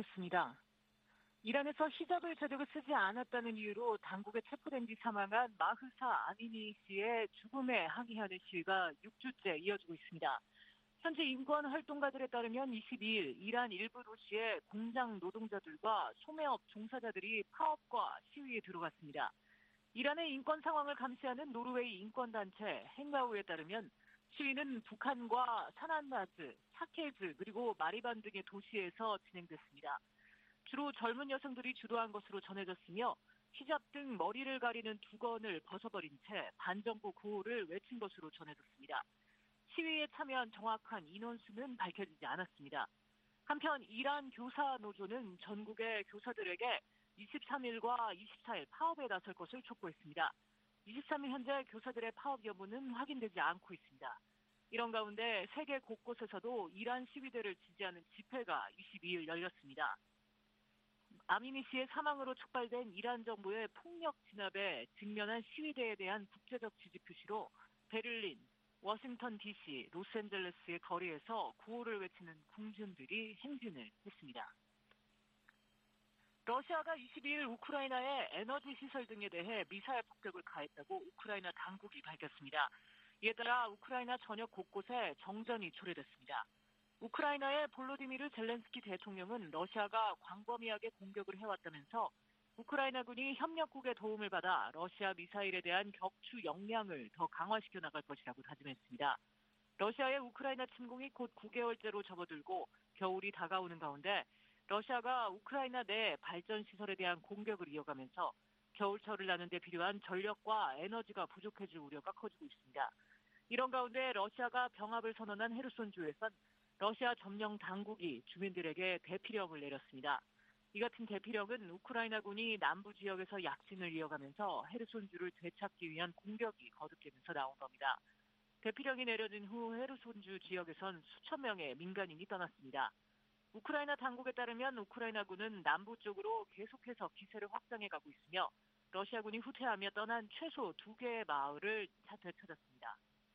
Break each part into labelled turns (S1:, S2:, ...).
S1: 밝혀졌습니다. 이란에서 히잡을 제대로 쓰지 않았다는 이유로 당국에 체포된 뒤 사망한 마흐사 아미니 씨의 죽음에 항의하는 시위가 6주째 이어지고 있습니다. 현재 인권 활동가들에 따르면 22일 이란 일부 도시의 공장 노동자들과 소매업 종사자들이 파업과 시위에 들어갔습니다. 이란의 인권 상황을 감시하는 노르웨이 인권단체 행가우에 따르면 시위는 북한과 산안나즈, 사케즈 그리고 마리반 등의 도시에서 진행됐습니다. 주로 젊은 여성들이 주도한 것으로 전해졌으며 히잡 등 머리를 가리는 두건을 벗어버린 채 반정부 구호를 외친 것으로 전해졌습니다. 시위에 참여한 정확한 인원수는 밝혀지지 않았습니다. 한편 이란 교사 노조는 전국의 교사들에게 23일과 24일 파업에 나설 것을 촉구했습니다. 23일 현재 교사들의 파업 여부는 확인되지 않고 있습니다. 이런 가운데 세계 곳곳에서도 이란 시위대를 지지하는 집회가 22일 열렸습니다. 아미니 씨의 사망으로 촉발된 이란 정부의 폭력 진압에 직면한 시위대에 대한 국제적 지지 표시로 베를린, 워싱턴 DC, 로스앤젤레스의 거리에서 구호를 외치는 궁중들이 행진을 했습니다. 러시아가 22일 우크라이나의 에너지 시설 등에 대해 미사일 폭격을 가했다고 우크라이나 당국이 밝혔습니다. 이에 따라 우크라이나 전역 곳곳에 정전이 초래됐습니다. 우크라이나의 볼로디미르 젤렌스키 대통령은 러시아가 광범위하게 공격을 해왔다면서 우크라이나군이 협력국의 도움을 받아 러시아 미사일에 대한 격추 역량을 더 강화시켜 나갈 것이라고 다짐했습니다. 러시아의 우크라이나 침공이 곧 9개월째로 접어들고 겨울이 다가오는 가운데 러시아가 우크라이나 내 발전시설에 대한 공격을 이어가면서 겨울철을 나는 데 필요한 전력과 에너지가 부족해질 우려가 커지고 있습니다. 이런 가운데 러시아가 병합을 선언한 헤르손주에선 러시아 점령 당국이 주민들에게 대피령을 내렸습니다. 이 같은 대피령은 우크라이나군이 남부 지역에서 약진을 이어가면서 헤르손주를 되찾기 위한 공격이 거듭되면서 나온 겁니다. 대피령이 내려진 후 헤르손주 지역에선 수천 명의 민간인이 떠났습니다. 우크라이나 당국에 따르면 우크라이나군은 남부 쪽으로 계속해서 기세를 확장해가고 있으며 러시아군이 후퇴하며 떠난 최소 2개의 마을을 되찾았습니다.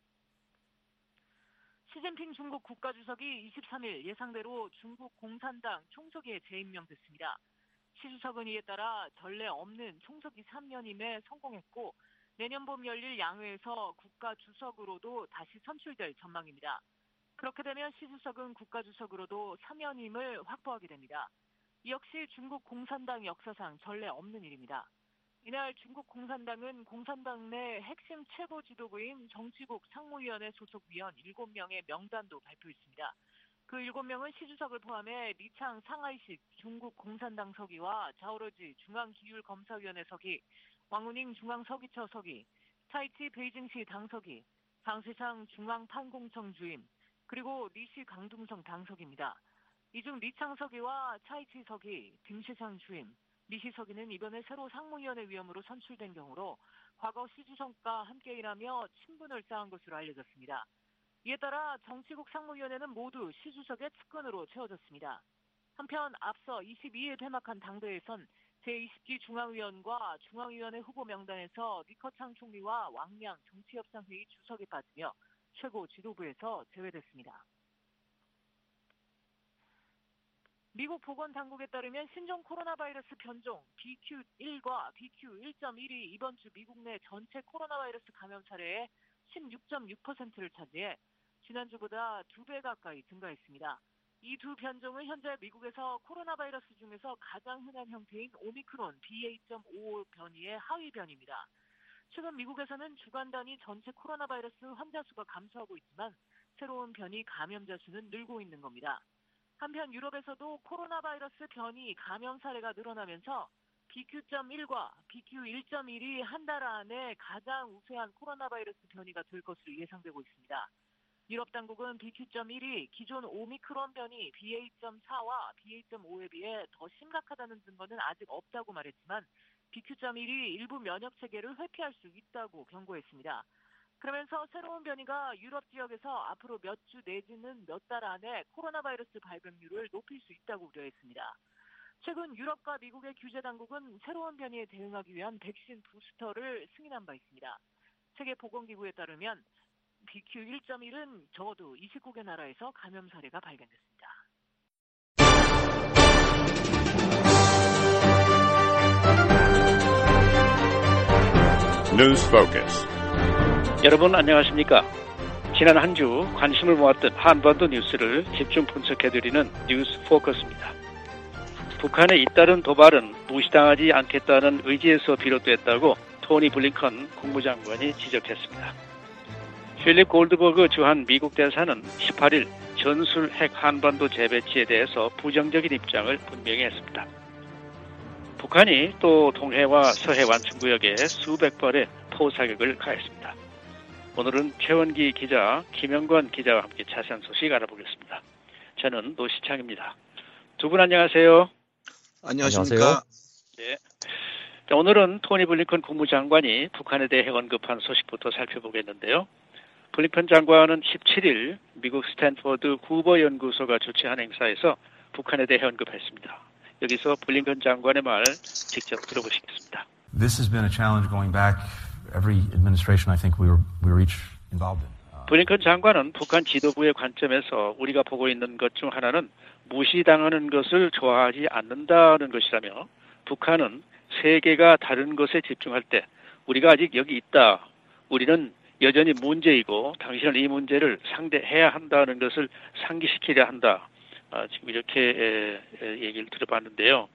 S1: 시진핑 중국 국가주석이 23일 예상대로 중국 공산당 총서기에 재임명됐습니다. 시 주석은 이에 따라 전례 없는 총서기 3년임에 성공했고 내년 봄 열릴 양회에서 국가주석으로도 다시 선출될 전망입니다. 그렇게 되면 시 주석은 국가주석으로도 3연임을 확보하게 됩니다. 이 역시 중국 공산당 역사상 전례 없는 일입니다. 이날 중국 공산당은 공산당 내 핵심 최고 지도부인 정치국 상무위원회 소속 위원 7명의 명단도 발표했습니다. 그 7명은 시 주석을 포함해 리창 상하이식 중국 공산당 서기와 자오러지 중앙기율검사위원회 서기, 왕우닝 중앙서기처 서기, 차이치 베이징시 당서기, 장세상 중앙판공청 주임, 그리고 리시 강둥성 당서기입니다. 이 중 리창 서기와 차이치 서기, 딩시상 주임, 리시 서기는 이번에 새로 상무위원회 위원으로 선출된 경우로 과거 시 주석과 함께 일하며 친분을 쌓은 것으로 알려졌습니다. 이에 따라 정치국 상무위원회는 모두 시 주석의 측근으로 채워졌습니다. 한편 앞서 22일 개막한 당대회에선 제20기 중앙위원과 중앙위원회 후보 명단에서 리커창 총리와 왕량 정치협상회의 주석이 빠지며 최고 지도부에서 제외됐습니다. 미국 보건당국에 따르면 신종 코로나 바이러스 변종 BQ1과 BQ1.1이 이번 주 미국 내 전체 코로나 바이러스 감염 사례의 16.6%를 차지해 지난주보다 2배 가까이 증가했습니다. 이 두 변종은 현재 미국에서 코로나 바이러스 중에서 가장 흔한 형태인 오미크론 BA.5 변이의 하위 변입니다. 최근 미국에서는 주간 단위 전체 코로나 바이러스 환자 수가 감소하고 있지만 새로운 변이 감염자 수는 늘고 있는 겁니다. 한편 유럽에서도 코로나 바이러스 변이 감염 사례가 늘어나면서 BQ.1과 BQ1.1이 한 달 안에 가장 우세한 코로나 바이러스 변이가 될 것으로 예상되고 있습니다. 유럽 당국은 BQ.1이 기존 오미크론 변이 BA.4와 BA.5에 비해 더 심각하다는 증거는 아직 없다고 말했지만 BQ.1이 일부 면역 체계를 회피할 수 있다고 경고했습니다. 그러면서 새로운 변이가 유럽 지역에서 앞으로 몇 주 내지는 몇 달 안에 코로나 바이러스 발병률을 높일 수 있다고 우려했습니다. 최근 유럽과 미국의 규제 당국은 새로운 변이에 대응하기 위한 백신 부스터를 승인한 바 있습니다. 세계보건기구에 따르면 BQ1.1은 적어도 29개 나라에서 감염 사례가 발견됐습니다.
S2: News Focus.
S3: 여러분 안녕하십니까? 지난 한 주 관심을 모았던 한반도 뉴스를 집중 분석해드리는 뉴스 포커스입니다. 북한의 잇따른 도발은 무시당하지 않겠다는 의지에서 비롯됐다고 토니 블링컨 국무장관이 지적했습니다. 필립 골드버그 주한 미국 대사는 18일 전술 핵 한반도 재배치에 대해서 부정적인 입장을 분명히 했습니다. 북한이 또 동해와 서해 완충구역에 수백 발의 포사격을 가했습니다. 오늘은 최원기 기자, 김영권 기자와 함께 자세한 소식 알아보겠습니다. 저는 노시창입니다. 두 분 안녕하세요.
S4: 안녕하십니까.
S3: 네. 자, 오늘은 토니 블링컨 국무장관이 북한에 대해 언급한 소식부터 살펴보겠는데요. 블링컨 장관은 17일 미국 스탠포드 후보 연구소가 주최한 행사에서 북한에 대해 언급했습니다. 여기서 블링컨 장관의 말 직접 들어보시겠습니다.
S5: This has been a challenge going back every administration I think we were each involved in.
S3: 블링컨 장관은 북한 지도부의 관점에서 우리가 보고 있는 것 중 하나는 무시당하는 것을 좋아하지 않는다는 것이라며 북한은 세계가 다른 것에 집중할 때 우리가 아직 여기 있다. 우리는 여전히 문제이고 당신은 이 문제를 상대해야 한다는 것을 상기시키려 한다. 지금 이렇게 얘기를 들어봤는데요.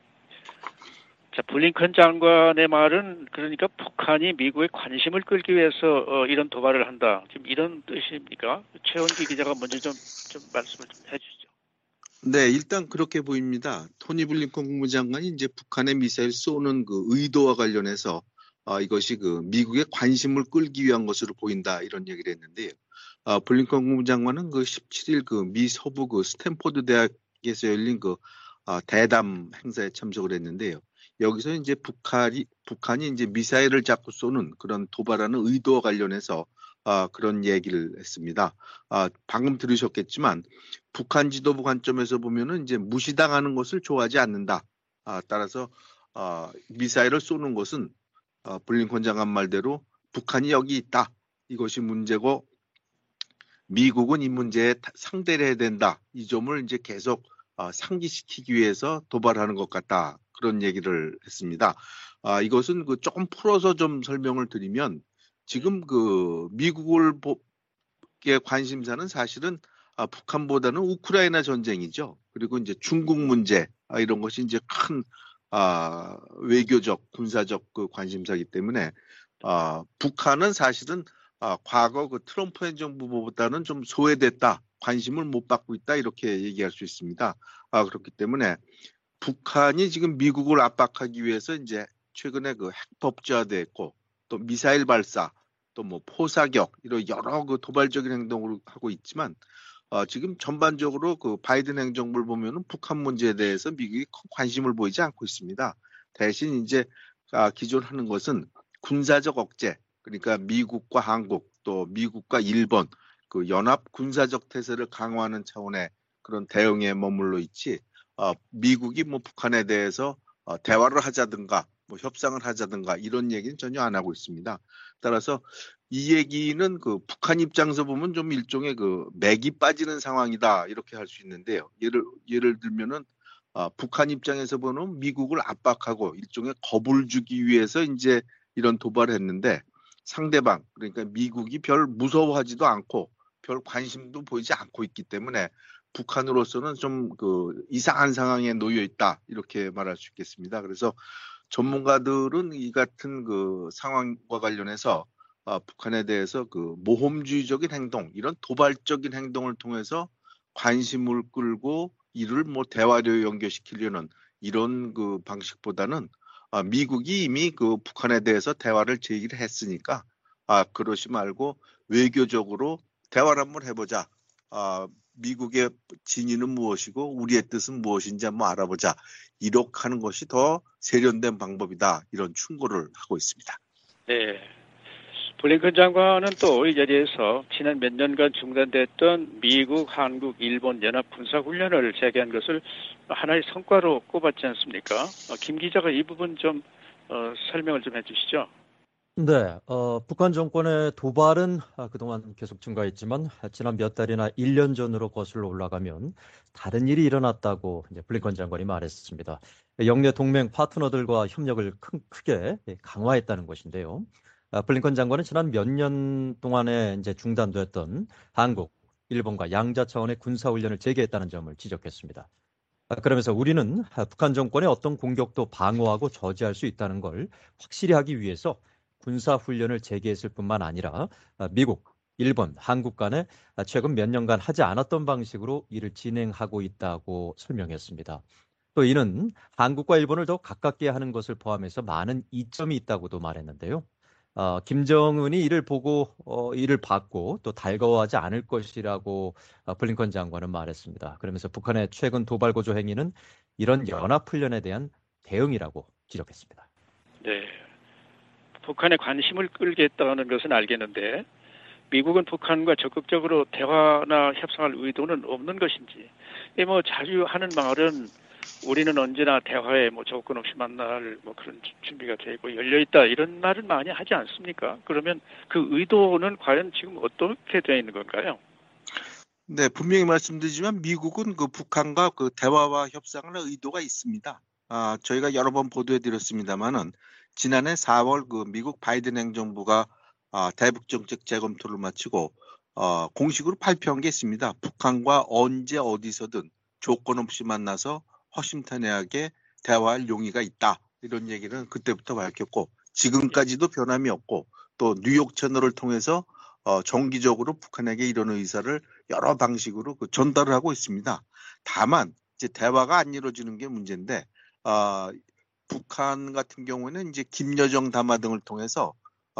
S3: 자, 블링컨 장관의 말은 그러니까 북한이 미국의 관심을 끌기 위해서 이런 도발을 한다. 지금 이런 뜻입니까? 최원기 기자가 먼저 좀 말씀을 좀 해주시죠.
S4: 네, 일단 그렇게 보입니다. 토니 블링컨 국무장관이 이제 북한의 미사일 쏘는 그 의도와 관련해서 이것이 그 미국의 관심을 끌기 위한 것으로 보인다 이런 얘기를 했는데요. 블링컨 국무장관은 그 17일 그 미 서부 그 스탠포드 대학에서 열린 그 대담 행사에 참석을 했는데요. 여기서 이제 북한이 이제 미사일을 자꾸 쏘는 그런 도발하는 의도와 관련해서 그런 얘기를 했습니다. 방금 들으셨겠지만 북한 지도부 관점에서 보면은 이제 무시당하는 것을 좋아하지 않는다. 따라서 미사일을 쏘는 것은 블링컨 장관 말대로 북한이 여기 있다. 이것이 문제고 미국은 이 문제에 상대를 해야 된다. 이 점을 이제 계속 상기시키기 위해서 도발하는 것 같다. 그런 얘기를 했습니다. 이것은 그 조금 풀어서 좀 설명을 드리면 지금 그 미국의 관심사는 사실은 북한보다는 우크라이나 전쟁이죠. 그리고 이제 중국 문제 이런 것이 이제 큰 외교적, 군사적 그 관심사이기 때문에 북한은 사실은 과거 그 트럼프 행정부보다는 좀 소외됐다, 관심을 못 받고 있다 이렇게 얘기할 수 있습니다. 그렇기 때문에 북한이 지금 미국을 압박하기 위해서 이제 최근에 그 핵법제화됐고 또 미사일 발사, 또 뭐 포사격 이런 여러 그 도발적인 행동을 하고 있지만 지금 전반적으로 그 바이든 행정부를 보면은 북한 문제에 대해서 미국이 관심을 보이지 않고 있습니다. 대신 이제 기존 하는 것은 군사적 억제, 그러니까 미국과 한국 또 미국과 일본 그 연합 군사적 태세를 강화하는 차원의 그런 대응에 머물러 있지 미국이 뭐 북한에 대해서 대화를 하자든가 뭐 협상을 하자든가 이런 얘기는 전혀 안 하고 있습니다. 따라서 이 얘기는 그 북한 입장에서 보면 좀 일종의 그 맥이 빠지는 상황이다 이렇게 할 수 있는데요. 예를 들면은 북한 입장에서 보면 미국을 압박하고 일종의 겁을 주기 위해서 이제 이런 도발을 했는데 상대방 그러니까 미국이 별 무서워하지도 않고 별 관심도 보이지 않고 있기 때문에 북한으로서는 좀 그 이상한 상황에 놓여 있다 이렇게 말할 수 있겠습니다. 그래서 전문가들은 이 같은 그 상황과 관련해서 북한에 대해서 그 모험주의적인 행동, 이런 도발적인 행동을 통해서 관심을 끌고 이를 뭐 대화로 연결시키려는 이런 그 방식보다는 미국이 이미 그 북한에 대해서 대화를 제기를 했으니까 그러지 말고 외교적으로 대화를 한번 해보자. 미국의 진위는 무엇이고 우리의 뜻은 무엇인지 한번 알아보자. 이렇게 하는 것이 더 세련된 방법이다. 이런 충고를 하고 있습니다.
S3: 네. 블링컨 장관은 또 이 자리에서 지난 몇 년간 중단됐던 미국, 한국, 일본 연합 군사훈련을 재개한 것을 하나의 성과로 꼽았지 않습니까? 김 기자가 이 부분 좀 설명을 좀 해주시죠.
S6: 네, 북한 정권의 도발은 그동안 계속 증가했지만 지난 몇 달이나 1년 전으로 거슬러 올라가면 다른 일이 일어났다고 이제 블링컨 장관이 말했습니다. 영내 동맹 파트너들과 협력을 크게 강화했다는 것인데요. 블링컨 장관은 지난 몇 년 동안에 이제 중단되었던 한국, 일본과 양자 차원의 군사훈련을 재개했다는 점을 지적했습니다. 그러면서 우리는 북한 정권의 어떤 공격도 방어하고 저지할 수 있다는 걸 확실히 하기 위해서 군사훈련을 재개했을 뿐만 아니라 미국, 일본, 한국 간에 최근 몇 년간 하지 않았던 방식으로 일을 진행하고 있다고 설명했습니다. 또 이는 한국과 일본을 더 가깝게 하는 것을 포함해서 많은 이점이 있다고도 말했는데요. 김정은이 이를 받고 또 달가워하지 않을 것이라고 블링컨 장관은 말했습니다. 그러면서 북한의 최근 도발 고조 행위는 이런 연합훈련에 대한 대응이라고 지적했습니다.
S3: 네, 북한의 관심을 끌겠다는 것은 알겠는데 미국은 북한과 적극적으로 대화나 협상할 의도는 없는 것인지, 자주 하는 말은 우리는 언제나 대화에 조건 없이 만날 그런 준비가 되고 열려 있다 이런 말은 많이 하지 않습니까? 그러면 그 의도는 과연 지금 어떻게 되어 있는 건가요?
S4: 네, 분명히 말씀드리지만 미국은 그 북한과 그 대화와 협상을 할 의도가 있습니다. 저희가 여러 번 보도해드렸습니다만은 지난해 4월 그 미국 바이든 행정부가 대북 정책 재검토를 마치고 공식으로 발표한 게 있습니다. 북한과 언제 어디서든 조건 없이 만나서 허심탄회하게 대화할 용의가 있다. 이런 얘기는 그때부터 밝혔고 지금까지도 변함이 없고 또 뉴욕 채널을 통해서 정기적으로 북한에게 이런 의사를 여러 방식으로 전달을 하고 있습니다. 다만 이제 대화가 안 이루어지는 게 문제인데 북한 같은 경우에는 이제 김여정 담화 등을 통해서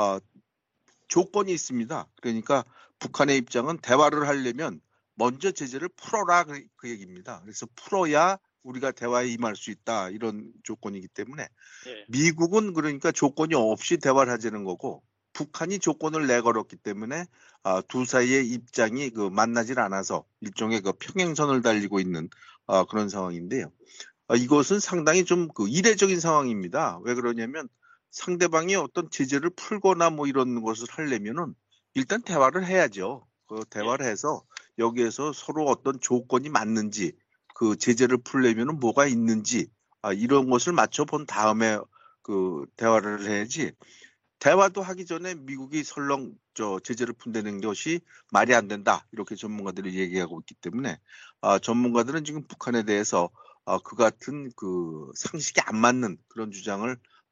S4: 조건이 있습니다. 그러니까 북한의 입장은 대화를 하려면 먼저 제재를 풀어라 그 얘기입니다. 그래서 풀어야 우리가 대화에 임할 수 있다 이런 조건이기 때문에 미국은 그러니까 조건이 없이 대화를 하자는 거고 북한이 조건을 내걸었기 때문에 두 사이의 입장이 만나질 않아서 일종의 평행선을 달리고 있는 그런 상황인데요. 이것은 상당히 좀 이례적인 상황입니다. 왜 그러냐면 상대방이 어떤 제재를 풀거나 이런 것을 하려면은 일단 대화를 해야죠. 그 대화를 해서 여기에서 서로 어떤 조건이 맞는지 그 제재를 풀려면은 뭐가 있는지 이런 것을 맞춰본 다음에 그 대화를 해야지. 대화도 하기 전에 미국이 설령 제재를 푼다는 것이 말이 안 된다 이렇게 전문가들이 얘기하고 있기 때문에 전문가들은 지금 북한에 대해서 그 같은 그 상식이 안 맞는 그런 주장을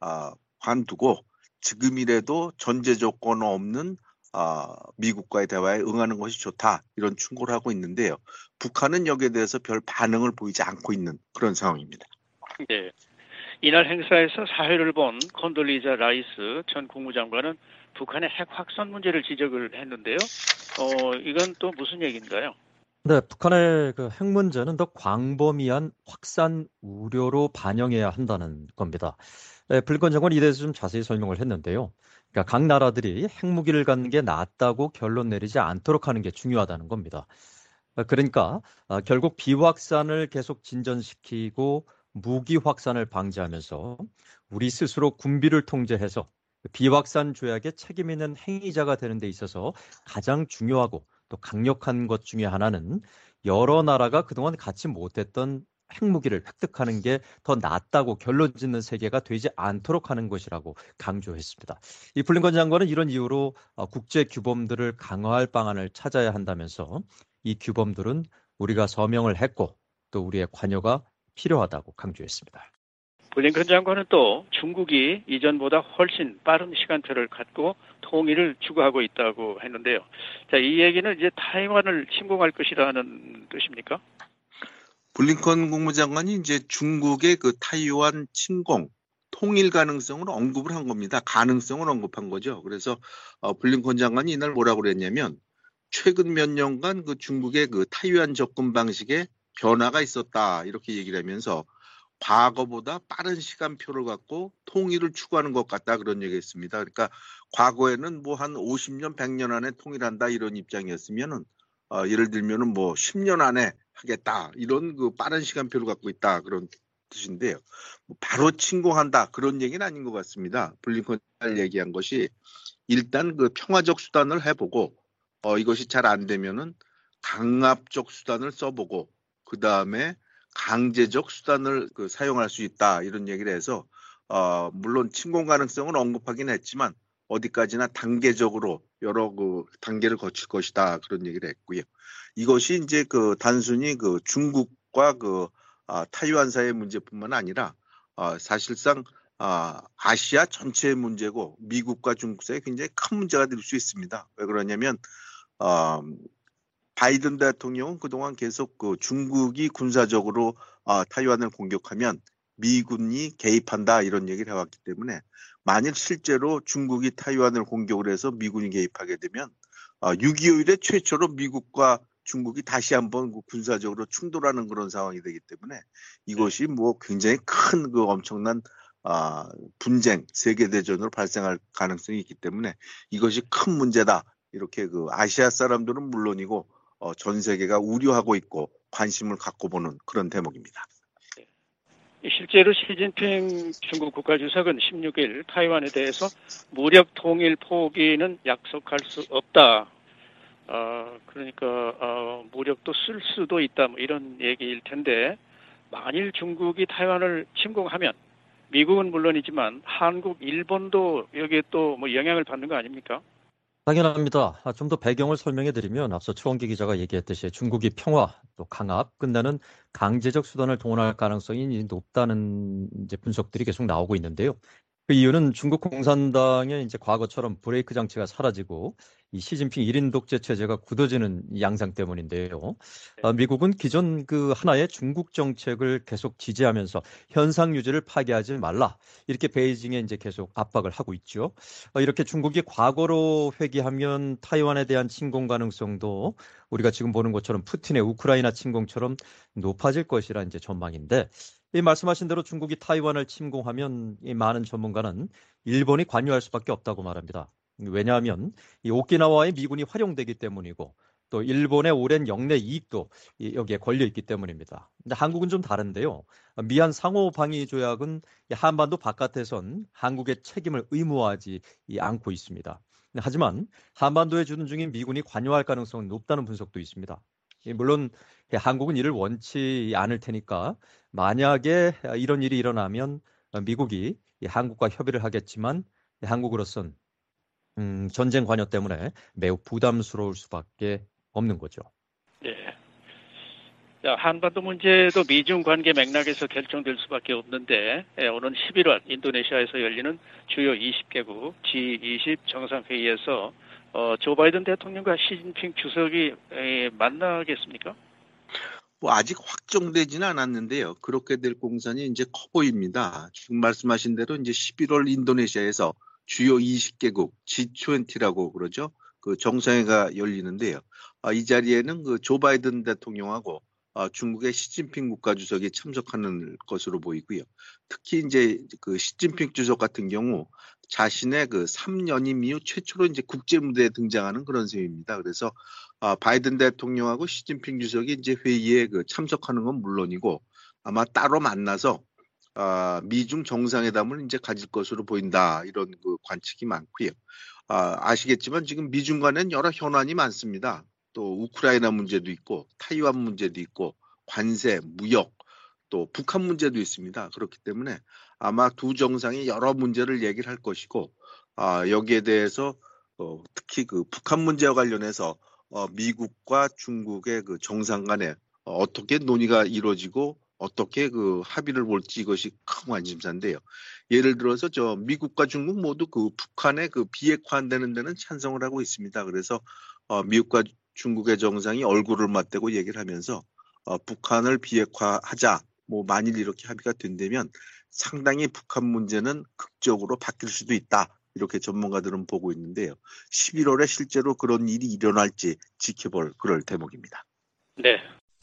S4: 관두고 지금이라도 전제 조건 없는 미국과의 대화에 응하는 것이 좋다 이런 충고를 하고 있는데요. 북한은 여기에 대해서 별 반응을 보이지 않고 있는 그런 상황입니다.
S3: 네. 이날 행사에서 사회를 본 콘돌리자 라이스 전 국무장관은 북한의 핵 확산 문제를 지적을 했는데요. 이건 또 무슨 얘기인가요?
S6: 네, 북한의 그 핵 문제는 더 광범위한 확산 우려로 반영해야 한다는 겁니다. 블링컨 장관이 이 대해서 좀 자세히 설명을 했는데요. 그러니까 각 나라들이 핵무기를 갖는 게 낫다고 결론 내리지 않도록 하는 게 중요하다는 겁니다. 그러니까 결국 비확산을 계속 진전시키고 무기 확산을 방지하면서 우리 스스로 군비를 통제해서 비확산 조약에 책임 있는 행위자가 되는 데 있어서 가장 중요하고 또 강력한 것 중에 하나는 여러 나라가 그동안 갖지 못했던 핵무기를 획득하는 게 더 낫다고 결론 짓는 세계가 되지 않도록 하는 것이라고 강조했습니다. 이 블링컨 장관은 이런 이유로 국제 규범들을 강화할 방안을 찾아야 한다면서 이 규범들은 우리가 서명을 했고 또 우리의 관여가 필요하다고 강조했습니다.
S3: 블링컨 장관은 또 중국이 이전보다 훨씬 빠른 시간표를 갖고 통일을 추구하고 있다고 했는데요. 자, 이 얘기는 이제 타이완을 침공할 것이라는 뜻입니까?
S4: 블링컨 국무장관이 이제 중국의 그 타이완 침공, 통일 가능성을 언급을 한 겁니다. 가능성을 언급한 거죠. 그래서 블링컨 장관이 이날 뭐라고 그랬냐면 최근 몇 년간 그 중국의 그 타이완 접근 방식에 변화가 있었다 이렇게 얘기를 하면서 과거보다 빠른 시간표를 갖고 통일을 추구하는 것 같다 그런 얘기했습니다. 그러니까 과거에는 뭐 한 50년, 100년 안에 통일한다 이런 입장이었으면은 예를 들면은 뭐 10년 안에 하겠다 이런 그 빠른 시간표를 갖고 있다 그런 뜻인데요. 바로 침공한다 그런 얘기는 아닌 것 같습니다. 블링컨 얘기한 것이 일단 그 평화적 수단을 해보고 이것이 잘 안 되면은 강압적 수단을 써보고 그 다음에 강제적 수단을 사용할 수 있다 이런 얘기를 해서 물론 침공 가능성을 언급하긴 했지만 어디까지나 단계적으로 여러 그 단계를 거칠 것이다 그런 얘기를 했고요. 이것이 이제 그 단순히 그 중국과 그 타이완 사이의 문제뿐만 아니라 사실상 아시아 전체의 문제고 미국과 중국 사이에 굉장히 큰 문제가 될 수 있습니다. 왜 그러냐면 바이든 대통령은 그동안 계속 그 중국이 군사적으로 타이완을 공격하면 미군이 개입한다 이런 얘기를 해왔기 때문에 만일 실제로 중국이 타이완을 공격을 해서 미군이 개입하게 되면 6.25 이래 최초로 미국과 중국이 다시 한번 군사적으로 충돌하는 그런 상황이 되기 때문에 이것이 뭐 굉장히 큰 그 엄청난 분쟁, 세계대전으로 발생할 가능성이 있기 때문에 이것이 큰 문제다. 이렇게 그 아시아 사람들은 물론이고 전 세계가 우려하고 있고 관심을 갖고 보는 그런 대목입니다.
S3: 실제로 시진핑 중국 국가주석은 16일 타이완에 대해서 무력 통일 포기는 약속할 수 없다. 그러니까 무력도 쓸 수도 있다. 뭐 이런 얘기일 텐데 만일 중국이 타이완을 침공하면 미국은 물론이지만 한국, 일본도 여기에 또 뭐 영향을 받는 거 아닙니까?
S6: 당연합니다. 좀 더 배경을 설명해 드리면 앞서 최원기 기자가 얘기했듯이 중국이 평화 또 강압 끝내는 강제적 수단을 동원할 가능성이 높다는 이제 분석들이 계속 나오고 있는데요. 그 이유는 중국 공산당의 이제 과거처럼 브레이크 장치가 사라지고 이 시진핑 1인 독재 체제가 굳어지는 이 양상 때문인데요. 미국은 기존 그 하나의 중국 정책을 계속 지지하면서 현상 유지를 파기하지 말라. 이렇게 베이징에 이제 계속 압박을 하고 있죠. 이렇게 중국이 과거로 회귀하면 타이완에 대한 침공 가능성도 우리가 지금 보는 것처럼 푸틴의 우크라이나 침공처럼 높아질 것이라 이제 전망인데 이 말씀하신 대로 중국이 타이완을 침공하면 이 많은 전문가는 일본이 관여할 수밖에 없다고 말합니다. 왜냐하면 이 오키나와의 미군이 활용되기 때문이고 또 일본의 오랜 영내 이익도 여기에 걸려 있기 때문입니다. 근데 한국은 좀 다른데요. 미얀 상호 방위 조약은 한반도 바깥에선 한국의 책임을 의무화하지 않고 있습니다. 하지만 한반도에 주둔 중인 미군이 관여할 가능성은 높다는 분석도 있습니다. 물론 한국은 이를 원치 않을 테니까 만약에 이런 일이 일어나면 미국이 한국과 협의를 하겠지만 한국으로선 전쟁 관여 때문에 매우 부담스러울 수밖에 없는 거죠.
S3: 네. 한반도 문제도 미중 관계 맥락에서 결정될 수밖에 없는데 오는 11월 인도네시아에서 열리는 주요 20개국 G20 정상회의에서 조 바이든 대통령과 시진핑 주석이 만나겠습니까?
S4: 뭐 아직 확정되지는 않았는데요. 그렇게 될 공산이 이제 커 보입니다. 지금 말씀하신 대로 이제 11월 인도네시아에서 주요 20개국 G20라고 그러죠. 그 정상회가 열리는데요. 이 자리에는 그 조 바이든 대통령하고 중국의 시진핑 국가주석이 참석하는 것으로 보이고요. 특히 이제 그 시진핑 주석 같은 경우 자신의 그 3연임 이후 최초로 이제 국제 무대에 등장하는 그런 셈입니다. 그래서 바이든 대통령하고 시진핑 주석이 이제 회의에 그 참석하는 건 물론이고 아마 따로 만나서 미중 정상회담을 이제 가질 것으로 보인다 이런 그 관측이 많고요. 아시겠지만 지금 미중 간에는 여러 현안이 많습니다. 또 우크라이나 문제도 있고 타이완 문제도 있고 관세, 무역, 또 북한 문제도 있습니다. 그렇기 때문에 아마 두 정상이 여러 문제를 얘기를 할 것이고 여기에 대해서 특히 그 북한 문제와 관련해서 미국과 중국의 그 정상 간에 어떻게 논의가 이루어지고 어떻게 그 합의를 볼지 이것이 큰 관심사인데요. 예를 들어서 미국과 중국 모두 그 북한의 그 비핵화되는 데는 찬성을 하고 있습니다. 그래서 미국과 중국의 정상이 얼굴을 맞대고 얘기를 하면서 북한을 비핵화하자. 뭐 만일 이렇게 합의가 된다면 상당히 북한 문제는 극적으로 바뀔 수도 있다. 이렇게 전문가들은 보고 있는데요. 11월에 실제로 그런 일이 일어날지 지켜볼 그럴 대목입니다.
S3: 네.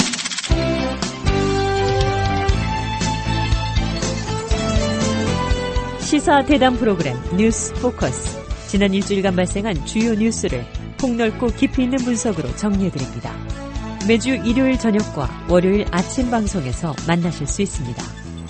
S2: 시사 대담 프로그램 뉴스 포커스. 지난 일주일간 발생한 주요 뉴스를 폭넓고 깊이 있는 분석으로 정리해드립니다. 매주 일요일 저녁과 월요일 아침 방송에서 만나실 수 있습니다.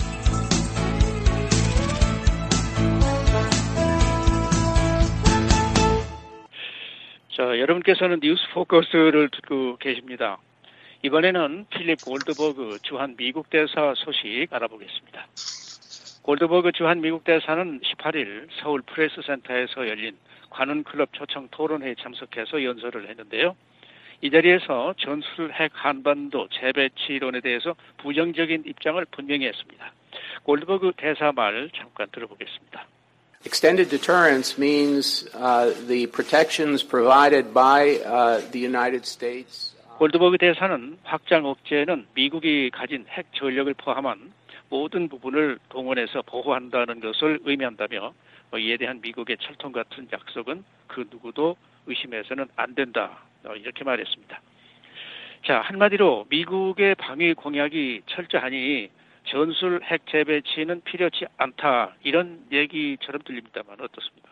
S3: 자, 여러분께서는 뉴스 포커스를 듣고 계십니다. 이번에는 필립 골드버그 주한 미국 대사 소식 알아보겠습니다. 골드버그 주한 미국 대사는 18일 서울 프레스센터에서 열린 관훈클럽 초청 토론회에 참석해서 연설을 했는데요. 이 자리에서 전술 핵 한반도 재배치론에 대해서 부정적인 입장을 분명히 했습니다. 골드버그 대사 말 잠깐 들어보겠습니다.
S7: Extended deterrence means the protections provided by the United States.
S3: 골드버그 대사는 확장 억제는 미국이 가진 핵 전력을 포함한 모든 부분을 동원해서 보호한다는 것을 의미한다며 이에 대한 미국의 철통 같은 약속은 그 누구도 의심해서는 안 된다. 이렇게 말했습니다. 자, 한마디로 미국의 방위 공약이 철저하니 전술 핵 재배치는 필요치 않다. 이런 얘기처럼 들립니다만 어떻습니까?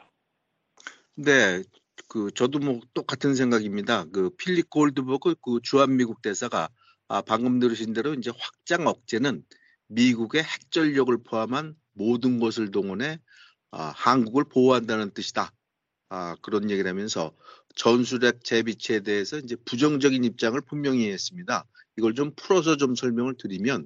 S4: 네, 저도 뭐 똑같은 생각입니다. 필립 골드버그 주한 미국 대사가 방금 들으신 대로 이제 확장 억제는 미국의 핵 전력을 포함한 모든 것을 동원해 한국을 보호한다는 뜻이다. 그런 얘기를 하면서 전술핵 재배치에 대해서 이제 부정적인 입장을 분명히 했습니다. 이걸 좀 풀어서 좀 설명을 드리면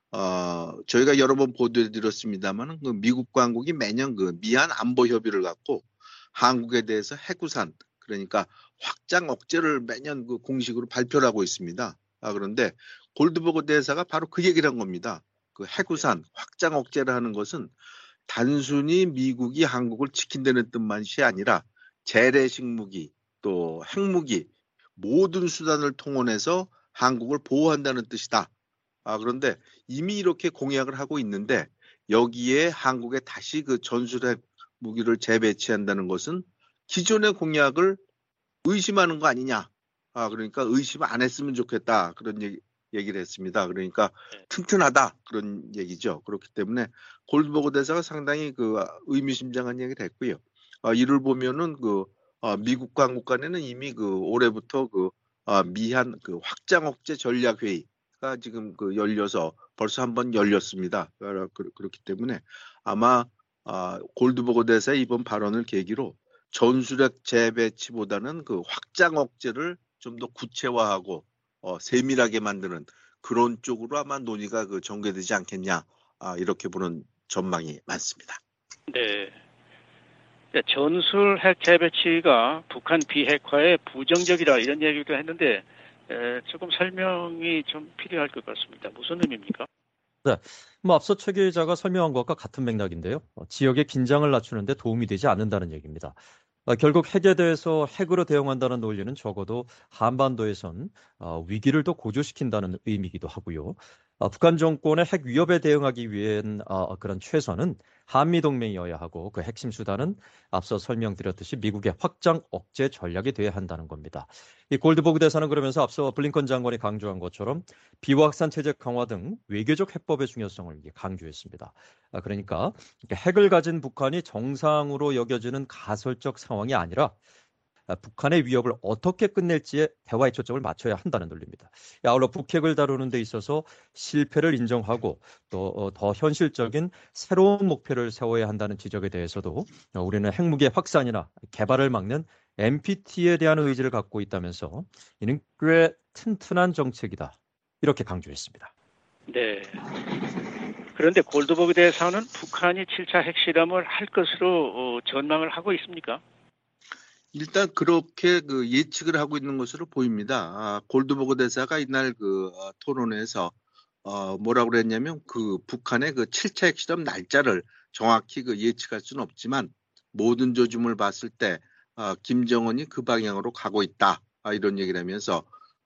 S4: 저희가 여러 번 보도해드렸습니다만 미국과 한국이 매년 미한 안보 협의를 갖고 한국에 대해서 해구산 그러니까 확장 억제를 매년 공식으로 발표를 하고 있습니다. 그런데 골드버그 대사가 바로 그 얘기를 한 겁니다. 해구산 확장 억제를 하는 것은 단순히 미국이 한국을 지킨다는 뜻만이 아니라 재래식 무기 또 핵무기 모든 수단을 통원해서 한국을 보호한다는 뜻이다. 그런데 이미 이렇게 공약을 하고 있는데 여기에 한국에 다시 전술핵 무기를 재배치한다는 것은 기존의 공약을 의심하는 거 아니냐. 그러니까 의심 안 했으면 좋겠다. 그런 얘기를 했습니다. 그러니까 튼튼하다. 그런 얘기죠. 그렇기 때문에 골드버그 대사가 상당히 의미심장한 얘기를 했고요. 이를 보면은 미국과 한국 간에는 이미 올해부터 미한 확장 억제 전략 회의가 지금 열려서 벌써 한번 열렸습니다. 그렇기 때문에 아마 골드버그 대사의 이번 발언을 계기로 전술핵 재배치보다는 확장 억제를 좀 더 구체화하고 세밀하게 만드는 그런 쪽으로 아마 논의가 전개되지 않겠냐 이렇게 보는 전망이 많습니다.
S3: 네. 전술 핵 재배치가 북한 비핵화에 부정적이다 이런 얘기도 했는데 조금 설명이 좀 필요할 것 같습니다. 무슨 의미입니까?
S6: 네, 앞서 최 기자가 설명한 것과 같은 맥락인데요. 지역의 긴장을 낮추는 데 도움이 되지 않는다는 얘기입니다. 결국 핵에 대해서 핵으로 대응한다는 논리는 적어도 한반도에선 위기를 더 고조시킨다는 의미이기도 하고요. 북한 정권의 핵 위협에 대응하기 위한 그런 최선은 한미동맹이어야 하고 그 핵심 수단은 앞서 설명드렸듯이 미국의 확장 억제 전략이 돼야 한다는 겁니다. 이 골드버그 대사는 그러면서 앞서 블링컨 장관이 강조한 것처럼 비확산 체제 강화 등 외교적 해법의 중요성을 강조했습니다. 그러니까 핵을 가진 북한이 정상으로 여겨지는 가설적 상황이 아니라 북한의 위협을 어떻게 끝낼지에 대화의 초점을 맞춰야 한다는 논리입니다. 아울러 북핵을 다루는 데 있어서 실패를 인정하고 또 더 현실적인 새로운 목표를 세워야 한다는 지적에 대해서도 우리는 핵무기의 확산이나 개발을 막는 NPT에 대한 의지를 갖고 있다면서 이는 꽤 튼튼한 정책이다. 이렇게 강조했습니다.
S3: 네. 그런데 골드버그 대사는 북한이 7차 핵실험을 할 것으로 전망을 하고 있습니까?
S4: 일단 그렇게 예측을 하고 있는 것으로 보입니다. 골드버그 대사가 이날 토론회에서 뭐라고 그랬냐면 북한의 7차 핵실험 날짜를 정확히 예측할 수는 없지만 모든 조짐을 봤을 때 김정은이 그 방향으로 가고 있다. 이런 얘기를 하면서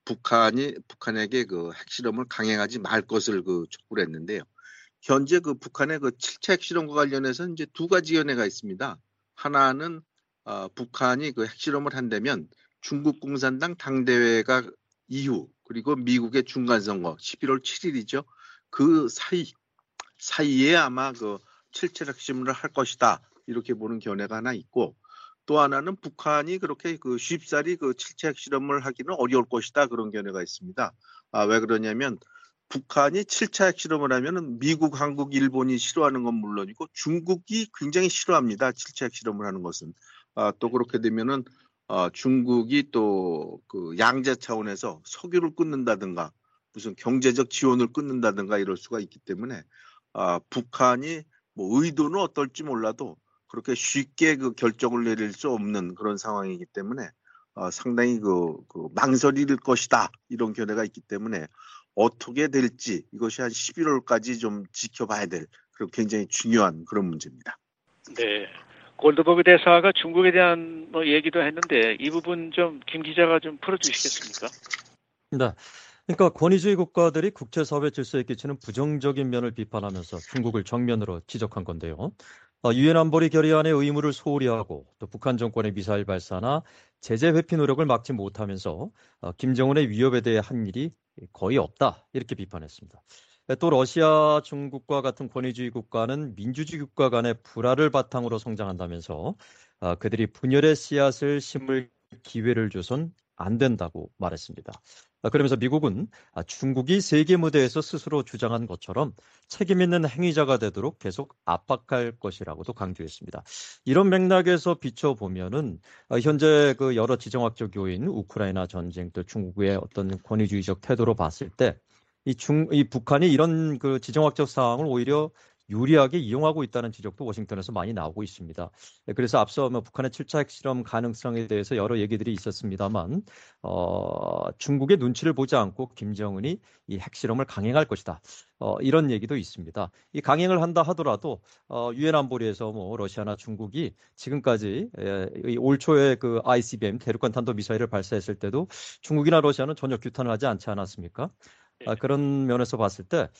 S4: 북한에게 핵실험을 강행하지 말 것을 촉구를 했는데요. 현재 북한의 7차 핵실험과 관련해서 이제 두 가지 견해가 있습니다. 하나는 북한이 핵실험을 한다면 중국 공산당 당대회가 이후 그리고 미국의 중간선거 11월 7일이죠. 그 사이에 아마 7차 핵실험을 할 것이다. 이렇게 보는 견해가 하나 있고 또 하나는 북한이 그렇게 쉽사리 7차 핵실험을 하기는 어려울 것이다. 그런 견해가 있습니다. 왜 그러냐면 북한이 7차 핵실험을 하면 미국, 한국, 일본이 싫어하는 건 물론이고 중국이 굉장히 싫어합니다. 7차 핵실험을 하는 것은. 또 그렇게 되면은 중국이 또 양자 차원에서 석유를 끊는다든가 무슨 경제적 지원을 끊는다든가 이럴 수가 있기 때문에 북한이 뭐 의도는 어떨지 몰라도 그렇게 쉽게 그 결정을 내릴 수 없는 그런 상황이기 때문에 상당히 그 망설일 것이다 이런 견해가 있기 때문에 어떻게 될지 이것이 한 11월까지 좀 지켜봐야 될 그런 굉장히 중요한 그런 문제입니다.
S3: 네. 골드버그 대사가 중국에 대한 뭐 얘기도 했는데 이 부분 좀 김 기자가 좀 풀어주시겠습니까?
S6: 네. 그러니까 권위주의 국가들이 국제사회 질서에 끼치는 부정적인 면을 비판하면서 중국을 정면으로 지적한 건데요. 유엔 안보리 결의안의 의무를 소홀히 하고 또 북한 정권의 미사일 발사나 제재 회피 노력을 막지 못하면서 김정은의 위협에 대해 한 일이 거의 없다 이렇게 비판했습니다. 또 러시아, 중국과 같은 권위주의 국가는 민주주의 국가 간의 불화를 바탕으로 성장한다면서 그들이 분열의 씨앗을 심을 기회를 줘선 안 된다고 말했습니다. 그러면서 미국은 중국이 세계 무대에서 스스로 주장한 것처럼 책임 있는 행위자가 되도록 계속 압박할 것이라고도 강조했습니다. 이런 맥락에서 비춰보면은 현재 그 여러 지정학적 요인, 우크라이나 전쟁, 또 중국의 어떤 권위주의적 태도로 봤을 때 이 북한이 이런 그 지정학적 상황을 오히려 유리하게 이용하고 있다는 지적도 워싱턴에서 많이 나오고 있습니다. 그래서 앞서 북한의 7차 핵실험 가능성에 대해서 여러 얘기들이 있었습니다만 중국의 눈치를 보지 않고 김정은이 이 핵실험을 강행할 것이다. 이런 얘기도 있습니다. 이 강행을 한다 하더라도 유엔 안보리에서 뭐 러시아나 중국이 지금까지 올 초에 그 ICBM 대륙간 탄도 미사일을 발사했을 때도 중국이나 러시아는 전혀 규탄을 하지 않지 않았습니까? 그런 면에서 봤을 때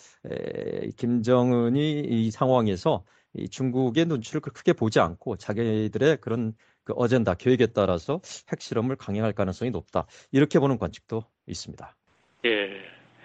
S6: 김정은이 이 상황에서 이 중국의 눈치를 크게 보지 않고 자기들의 그런 그 어젠다 계획에 따라서 핵실험을 강행할 가능성이 높다. 이렇게 보는 관측도 있습니다.
S3: 예.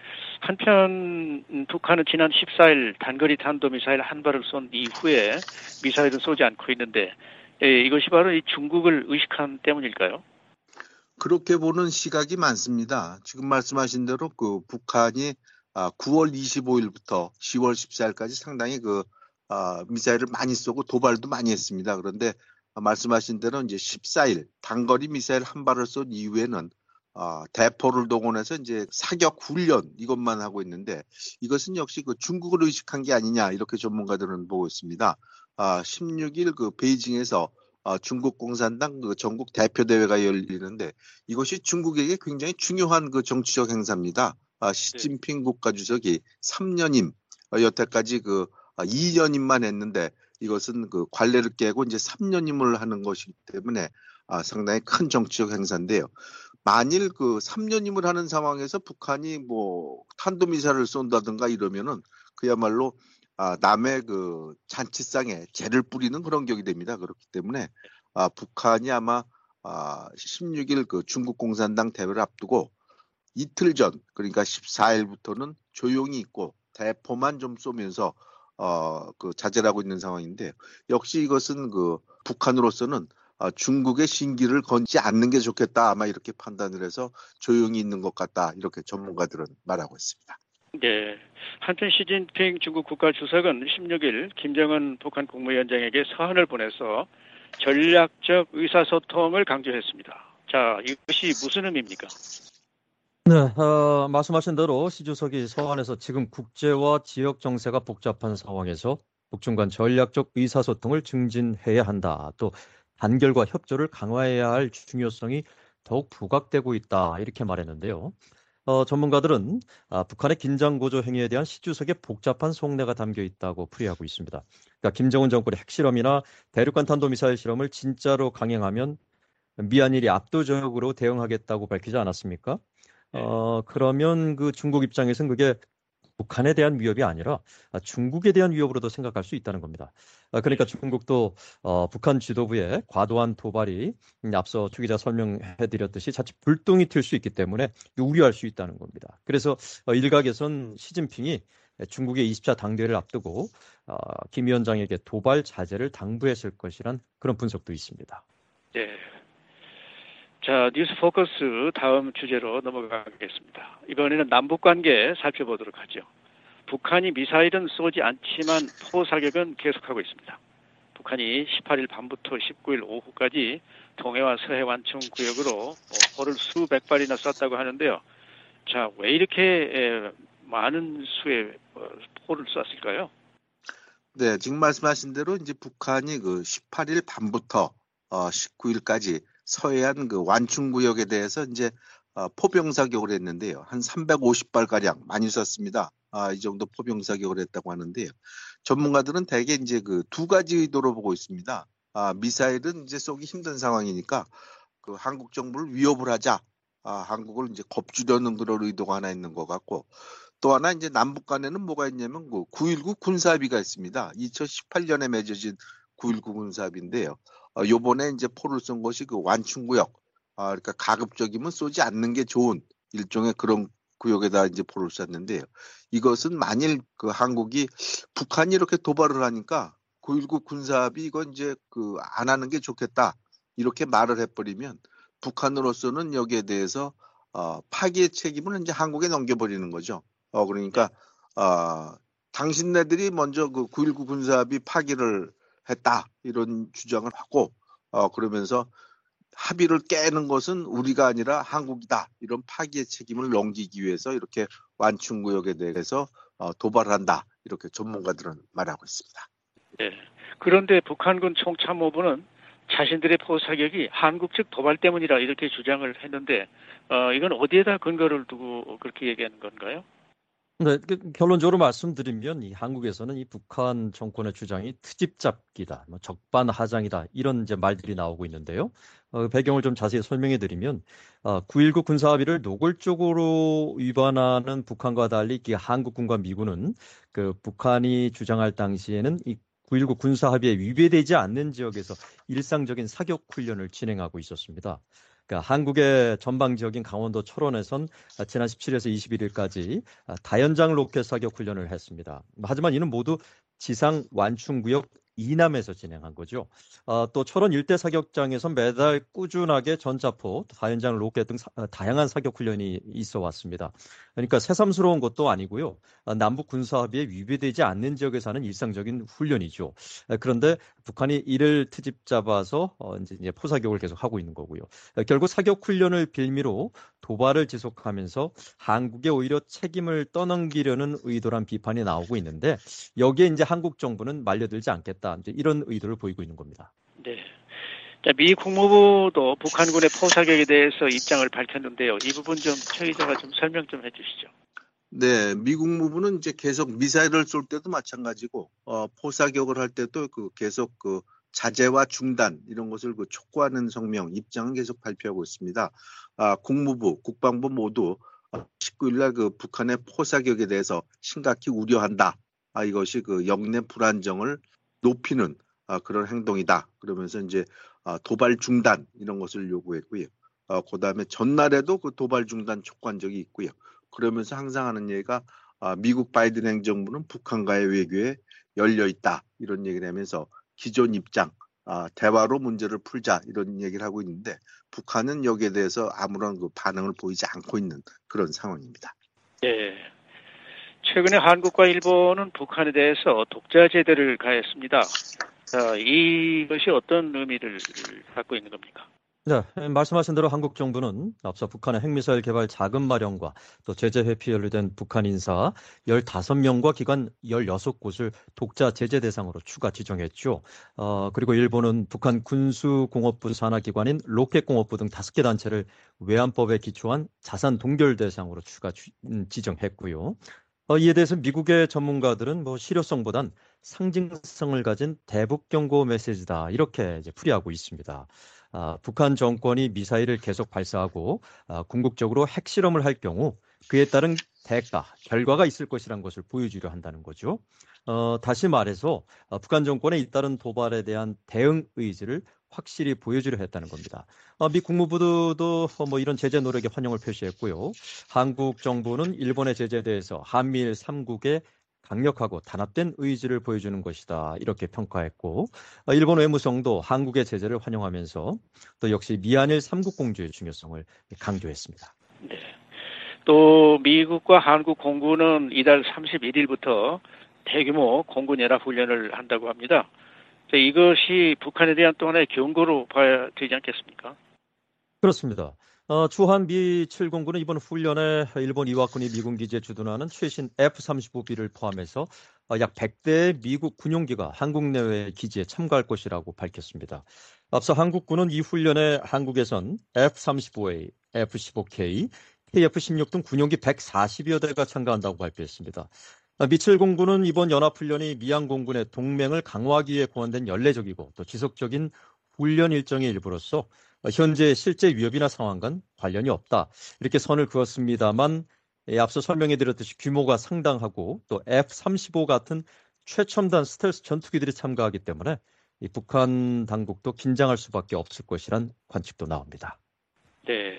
S3: 한편 북한은 지난 14일 단거리 탄도미사일 한 발을 쏜 이후에 미사일은 쏘지 않고 있는데 이것이 바로 이 중국을 의식한 때문일까요?
S4: 그렇게 보는 시각이 많습니다. 지금 말씀하신 대로 그 북한이 9월 25일부터 10월 14일까지 상당히 미사일을 많이 쏘고 도발도 많이 했습니다. 그런데 말씀하신 대로 이제 14일 단거리 미사일 한 발을 쏜 이후에는 대포를 동원해서 이제 사격 훈련 이것만 하고 있는데 이것은 역시 그 중국을 의식한 게 아니냐 이렇게 전문가들은 보고 있습니다. 16일 그 베이징에서 중국 공산당 그 전국 대표 대회가 열리는데 이것이 중국에게 굉장히 중요한 그 정치적 행사입니다. 시진핑 국가주석이 3년임 여태까지 2년임만 했는데 이것은 그 관례를 깨고 이제 3년임을 하는 것이기 때문에 상당히 큰 정치적 행사인데요. 만일 3년임을 하는 상황에서 북한이 뭐 탄도미사일을 쏜다든가 이러면은 그야말로 남의 그 잔치상에 재를 뿌리는 그런 격이 됩니다. 그렇기 때문에 북한이 아마 16일 그 중국 공산당 대회를 앞두고 이틀 전 그러니까 14일부터는 조용히 있고 대포만 좀 쏘면서 자제를 하고 있는 상황인데 역시 이것은 북한으로서는 중국의 신기를 건지 않는 게 좋겠다 아마 이렇게 판단을 해서 조용히 있는 것 같다 이렇게 전문가들은 말하고 있습니다.
S3: 네. 한편 시진핑 중국 국가주석은 16일 김정은 북한 국무위원장에게 서한을 보내서 전략적 의사소통을 강조했습니다. 자, 이것이 무슨 의미입니까?
S6: 네, 말씀하신 대로 시 주석이 서한에서 지금 국제와 지역 정세가 복잡한 상황에서 북중 간 전략적 의사소통을 증진해야 한다. 또 단결과 협조를 강화해야 할 중요성이 더욱 부각되고 있다. 이렇게 말했는데요. 전문가들은 북한의 긴장고조 행위에 대한 시 주석의 복잡한 속내가 담겨 있다고 풀이하고 있습니다. 그러니까 김정은 정권의 핵실험이나 대륙간 탄도미사일 실험을 진짜로 강행하면 미한일이 압도적으로 대응하겠다고 밝히지 않았습니까? 그러면 그 중국 입장에서는 그게 북한에 대한 위협이 아니라 중국에 대한 위협으로도 생각할 수 있다는 겁니다. 그러니까 중국도 북한 지도부의 과도한 도발이 앞서 추 기자 설명해드렸듯이 자칫 불똥이 튈 수 있기 때문에 우려할 수 있다는 겁니다. 그래서 일각에선 시진핑이 중국의 20차 당대회를 앞두고 김 위원장에게 도발 자제를 당부했을 것이란 그런 분석도 있습니다.
S3: 네. 자, 뉴스 포커스 다음 주제로 넘어가겠습니다. 이번에는 남북관계 살펴보도록 하죠. 북한이 미사일은 쏘지 않지만 포사격은 계속하고 있습니다. 북한이 18일 밤부터 19일 오후까지 동해와 서해 완충 구역으로 포를 수백 발이나 쐈다고 하는데요. 자, 왜 이렇게 많은 수의 포를 쐈을까요?
S4: 네, 지금 말씀하신 대로 이제 북한이 그 18일 밤부터 19일까지 서해안 그 완충구역에 대해서 이제 포병 사격을 했는데요. 한 350발 가량 많이 쐈습니다. 이 정도 포병 사격을 했다고 하는데요. 전문가들은 대개 이제 그 두 가지 의도로 보고 있습니다. 미사일은 이제 쏘기 힘든 상황이니까 그 한국 정부를 위협을 하자. 한국을 이제 겁주려는 그런 의도가 하나 있는 것 같고, 또 하나 이제 남북 간에는 뭐가 있냐면 그 9.19 군사합의가 있습니다. 2018년에 맺어진 9.19 군사합의인데요. 요번에 이제 포를 쏜 것이 그 완충구역. 그러니까 가급적이면 쏘지 않는 게 좋은 일종의 그런 구역에다 이제 포를 쐈는데요. 이것은 만일 그 한국이 북한이 이렇게 도발을 하니까 9.19 군사합의 이건 이제 그 안 하는 게 좋겠다. 이렇게 말을 해버리면 북한으로서는 여기에 대해서 파기의 책임을 이제 한국에 넘겨버리는 거죠. 그러니까 당신네들이 먼저 그 9.19 군사합의 파기를 했다 이런 주장을 하고 그러면서 합의를 깨는 것은 우리가 아니라 한국이다 이런 파기의 책임을 넘기기 위해서 이렇게 완충구역에 대해서 도발한다 이렇게 전문가들은 말하고 있습니다.
S3: 네. 그런데 북한군 총참모부는 자신들의 포사격이 한국 측 도발 때문이라 이렇게 주장을 했는데 이건 어디에다 근거를 두고 그렇게 얘기하는 건가요?
S6: 네, 결론적으로 말씀드리면 이 한국에서는 이 북한 정권의 주장이 트집 잡기다, 뭐 적반하장이다 이런 이제 말들이 나오고 있는데요. 배경을 좀 자세히 설명해 드리면 9.19 군사합의를 노골적으로 위반하는 북한과 달리 이 한국군과 미군은 그 북한이 주장할 당시에는 이 9.19 군사합의에 위배되지 않는 지역에서 일상적인 사격 훈련을 진행하고 있었습니다. 그러니까 한국의 전방 지역인 강원도 철원에선 지난 17일에서 21일까지 다연장 로켓 사격 훈련을 했습니다. 하지만 이는 모두 지상 완충구역 이남에서 진행한 거죠. 또 철원 일대 사격장에서 매달 꾸준하게 전자포, 다연장 로켓 등 다양한 사격 훈련이 있어 왔습니다. 그러니까 새삼스러운 것도 아니고요. 남북 군사합의에 위배되지 않는 지역에서 하는 일상적인 훈련이죠. 그런데 북한이 이를 트집 잡아서 이제 포사격을 계속 하고 있는 거고요. 결국 사격 훈련을 빌미로 도발을 지속하면서 한국에 오히려 책임을 떠넘기려는 의도란 비판이 나오고 있는데 여기에 이제 한국 정부는 말려들지 않겠다. 이제 이런 의도를 보이고 있는 겁니다.
S3: 네. 자, 미 국무부도 북한군의 포사격에 대해서 입장을 밝혔는데요. 이 부분 좀 최 기자가 좀 설명 좀 해주시죠.
S4: 네, 미 국무부는 이제 계속 미사일을 쏠 때도 마찬가지고 포사격을 할 때도 그 계속 그 자제와 중단 이런 것을 그 촉구하는 성명 입장은 계속 발표하고 있습니다. 국무부, 국방부 모두 19일날 그 북한의 포사격에 대해서 심각히 우려한다. 이것이 그 영내 불안정을 높이는 그런 행동이다. 그러면서 이제 도발 중단 이런 것을 요구했고요. 그다음에 전날에도 그 도발 중단 촉구한 적이 있고요. 그러면서 항상 하는 얘기가 미국 바이든 행정부는 북한과의 외교에 열려 있다 이런 얘기를 하면서 기존 입장 대화로 문제를 풀자 이런 얘기를 하고 있는데 북한은 여기에 대해서 아무런 그 반응을 보이지 않고 있는 그런 상황입니다.
S3: 네. 최근에 한국과 일본은 북한에 대해서 독자 제재를 가했습니다. 이것이 어떤 의미를 갖고 있는 겁니까?
S6: 네, 말씀하신 대로 한국 정부는 앞서 북한의 핵미사일 개발 자금 마련과 또 제재 회피에 연루된 북한 인사 15명과 기관 16곳을 독자 제재 대상으로 추가 지정했죠. 그리고 일본은 북한 군수공업부 산하기관인 로켓공업부 등 5개 단체를 외환법에 기초한 자산 동결 대상으로 추가 지정했고요. 이에 대해서 미국의 전문가들은 실효성보단 상징성을 가진 대북 경고 메시지다 이렇게 이제 풀이하고 있습니다. 북한 정권이 미사일을 계속 발사하고 궁극적으로 핵실험을 할 경우 그에 따른 대가, 결과가 있을 것이라는 것을 보여주려 한다는 거죠. 다시 말해서 북한 정권의 잇따른 도발에 대한 대응 의지를 확실히 보여주려 했다는 겁니다. 미 국무부도 이런 제재 노력에 환영을 표시했고요. 한국 정부는 일본의 제재에 대해서 한미일 3국의 강력하고 단합된 의지를 보여주는 것이다 이렇게 평가했고 일본 외무성도 한국의 제재를 환영하면서 또 역시 미한일 3국 공조의 중요성을 강조했습니다.
S3: 네. 또 미국과 한국 공군은 이달 31일부터 대규모 공군 연합 훈련을 한다고 합니다. 이것이 북한에 대한 또 하나의 경고로 봐야 되지 않겠습니까?
S6: 그렇습니다. 주한 미7공군은 이번 훈련에 일본 이와쿠니 미군 기지에 주둔하는 최신 F-35B를 포함해서 약 100대의 미국 군용기가 한국 내외 기지에 참가할 것이라고 밝혔습니다. 앞서 한국군은 이 훈련에 한국에선 F-35A, F-15K, KF-16 등 군용기 140여 대가 참가한다고 발표했습니다. 미7공군은 이번 연합훈련이 미양공군의 동맹을 강화하기 위해 고안된 연례적이고 또 지속적인 훈련 일정의 일부로서 현재 실제 위협이나 상황과는 관련이 없다. 이렇게 선을 그었습니다만 앞서 설명해드렸듯이 규모가 상당하고 또 F-35 같은 최첨단 스텔스 전투기들이 참가하기 때문에 이 북한 당국도 긴장할 수밖에 없을 것이란 관측도 나옵니다.
S3: 네.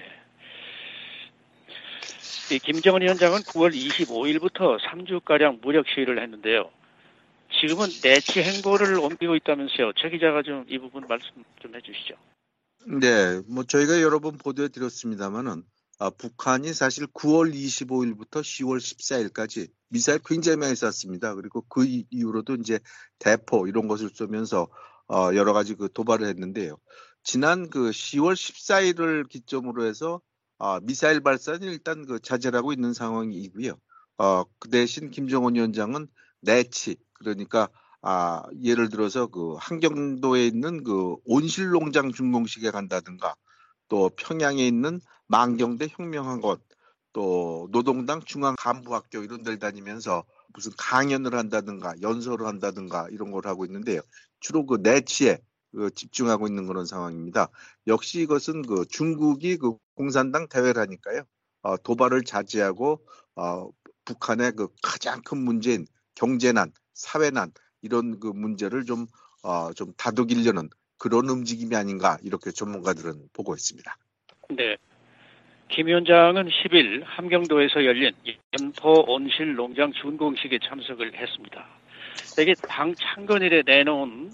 S3: 이 김정은 위원장은 9월 25일부터 3주가량 무력 시위를 했는데요. 지금은 내치 행보를 옮기고 있다면서요. 최 기자가 좀 이 부분 말씀 좀 해주시죠.
S4: 네, 뭐 저희가 여러 번 보도해 드렸습니다만은 북한이 사실 9월 25일부터 10월 14일까지 미사일 굉장히 많이 쐈습니다. 그리고 그 이후로도 이제 대포 이런 것을 쏘면서 여러 가지 그 도발을 했는데요. 지난 그 10월 14일을 기점으로 해서 미사일 발사는 일단 그 자제를 하고 있는 상황이고요. 그 대신 김정은 위원장은 내치, 그러니까 예를 들어서 그 한경도에 있는 그 온실농장 준공식에 간다든가 또 평양에 있는 만경대 혁명학원 또 노동당 중앙간부학교 이런 데를 다니면서 무슨 강연을 한다든가 연설을 한다든가 이런 걸 하고 있는데요. 주로 그 내치에 집중하고 있는 그런 상황입니다. 역시 이것은 그 중국이 그 공산당 대회를 하니까요. 도발을 자제하고 북한의 그 가장 큰 문제인 경제난, 사회난 이런 그 문제를 좀 다독이려는 그런 움직임이 아닌가 이렇게 전문가들은 보고 있습니다.
S3: 네. 김 위원장은 10일 함경도에서 열린 연포 온실 농장 준공식에 참석을 했습니다. 이게 당 창건일에 내놓은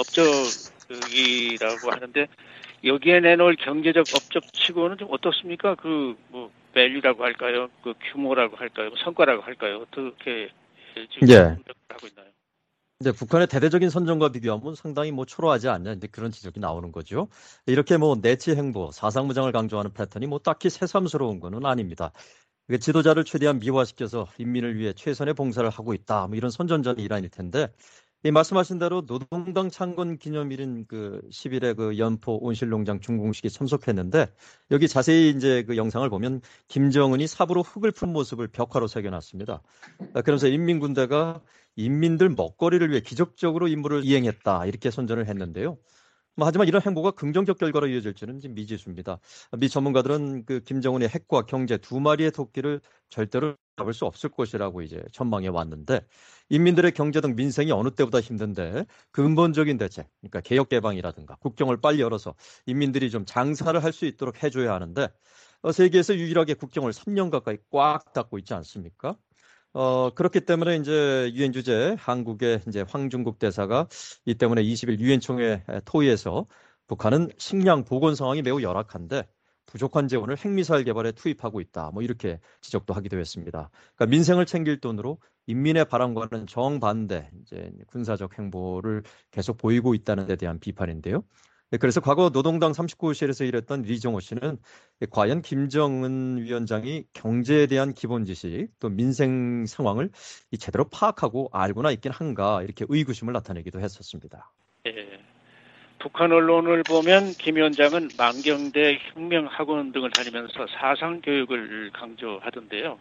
S3: 업적이라고 하는데 여기에 내놓을 경제적 업적치고는 좀 어떻습니까? 그 뭐 밸류라고 할까요? 그 규모라고 할까요? 성과라고 할까요? 어떻게 지금 하고 있나요?
S6: 네, 북한의 대대적인 선전과 비교하면 상당히 뭐 초라하지 않냐 이제 그런 지적이 나오는 거죠. 이렇게 뭐 내치 행보, 사상무장을 강조하는 패턴이 뭐 딱히 새삼스러운 거는 아닙니다. 지도자를 최대한 미화시켜서 인민을 위해 최선의 봉사를 하고 있다. 뭐 이런 선전전의 일환일 텐데 이 말씀하신 대로 노동당 창건 기념일인 그 10일에 그 연포 온실농장 준공식에 참석했는데 여기 자세히 이제 그 영상을 보면 김정은이 삽으로 흙을 푼 모습을 벽화로 새겨놨습니다. 그러면서 인민군대가 인민들 먹거리를 위해 기적적으로 임무를 이행했다 이렇게 선전을 했는데요. 하지만 이런 행보가 긍정적 결과로 이어질지는 지금 미지수입니다. 미 전문가들은 그 김정은의 핵과 경제 두 마리의 토끼를 절대로 잡을 수 없을 것이라고 이제 전망해 왔는데 인민들의 경제 등 민생이 어느 때보다 힘든데 근본적인 대책, 그러니까 개혁 개방이라든가 국경을 빨리 열어서 인민들이 좀 장사를 할 수 있도록 해줘야 하는데 세계에서 유일하게 국경을 3년 가까이 꽉 닫고 있지 않습니까? 그렇기 때문에 이제 유엔 주재 한국의 이제 황중국 대사가 이 때문에 20일 유엔 총회 토의에서 북한은 식량 보건 상황이 매우 열악한데 부족한 재원을 핵미사일 개발에 투입하고 있다. 뭐 이렇게 지적도 하기도 했습니다. 그러니까 민생을 챙길 돈으로 인민의 바람과는 정반대 이제 군사적 행보를 계속 보이고 있다는 데 대한 비판인데요. 그래서 과거 노동당 39호실에서 일했던 리정호 씨는 과연 김정은 위원장이 경제에 대한 기본 지식 또 민생 상황을 제대로 파악하고 알고나 있긴 한가 이렇게 의구심을 나타내기도 했었습니다.
S3: 예. 북한 언론을 보면 김 위원장은 만경대 혁명학원 등을 다니면서 사상교육을 강조하던데요.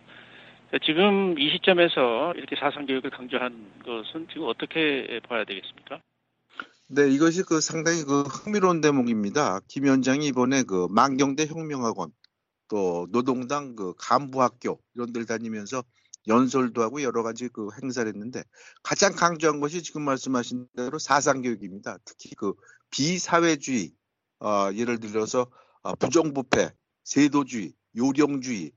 S3: 지금 이 시점에서 이렇게 사상교육을 강조한 것은 지금 어떻게 봐야 되겠습니까?
S4: 네, 이것이 그 상당히 그 흥미로운 대목입니다. 김 위원장이 이번에 그 만경대 혁명학원 또 노동당 그 간부학교 이런 데를 다니면서 연설도 하고 여러 가지 그 행사를 했는데 가장 강조한 것이 지금 말씀하신 대로 사상교육입니다. 특히 그 비사회주의, 예를 들어서 부정부패, 세도주의, 요령주의,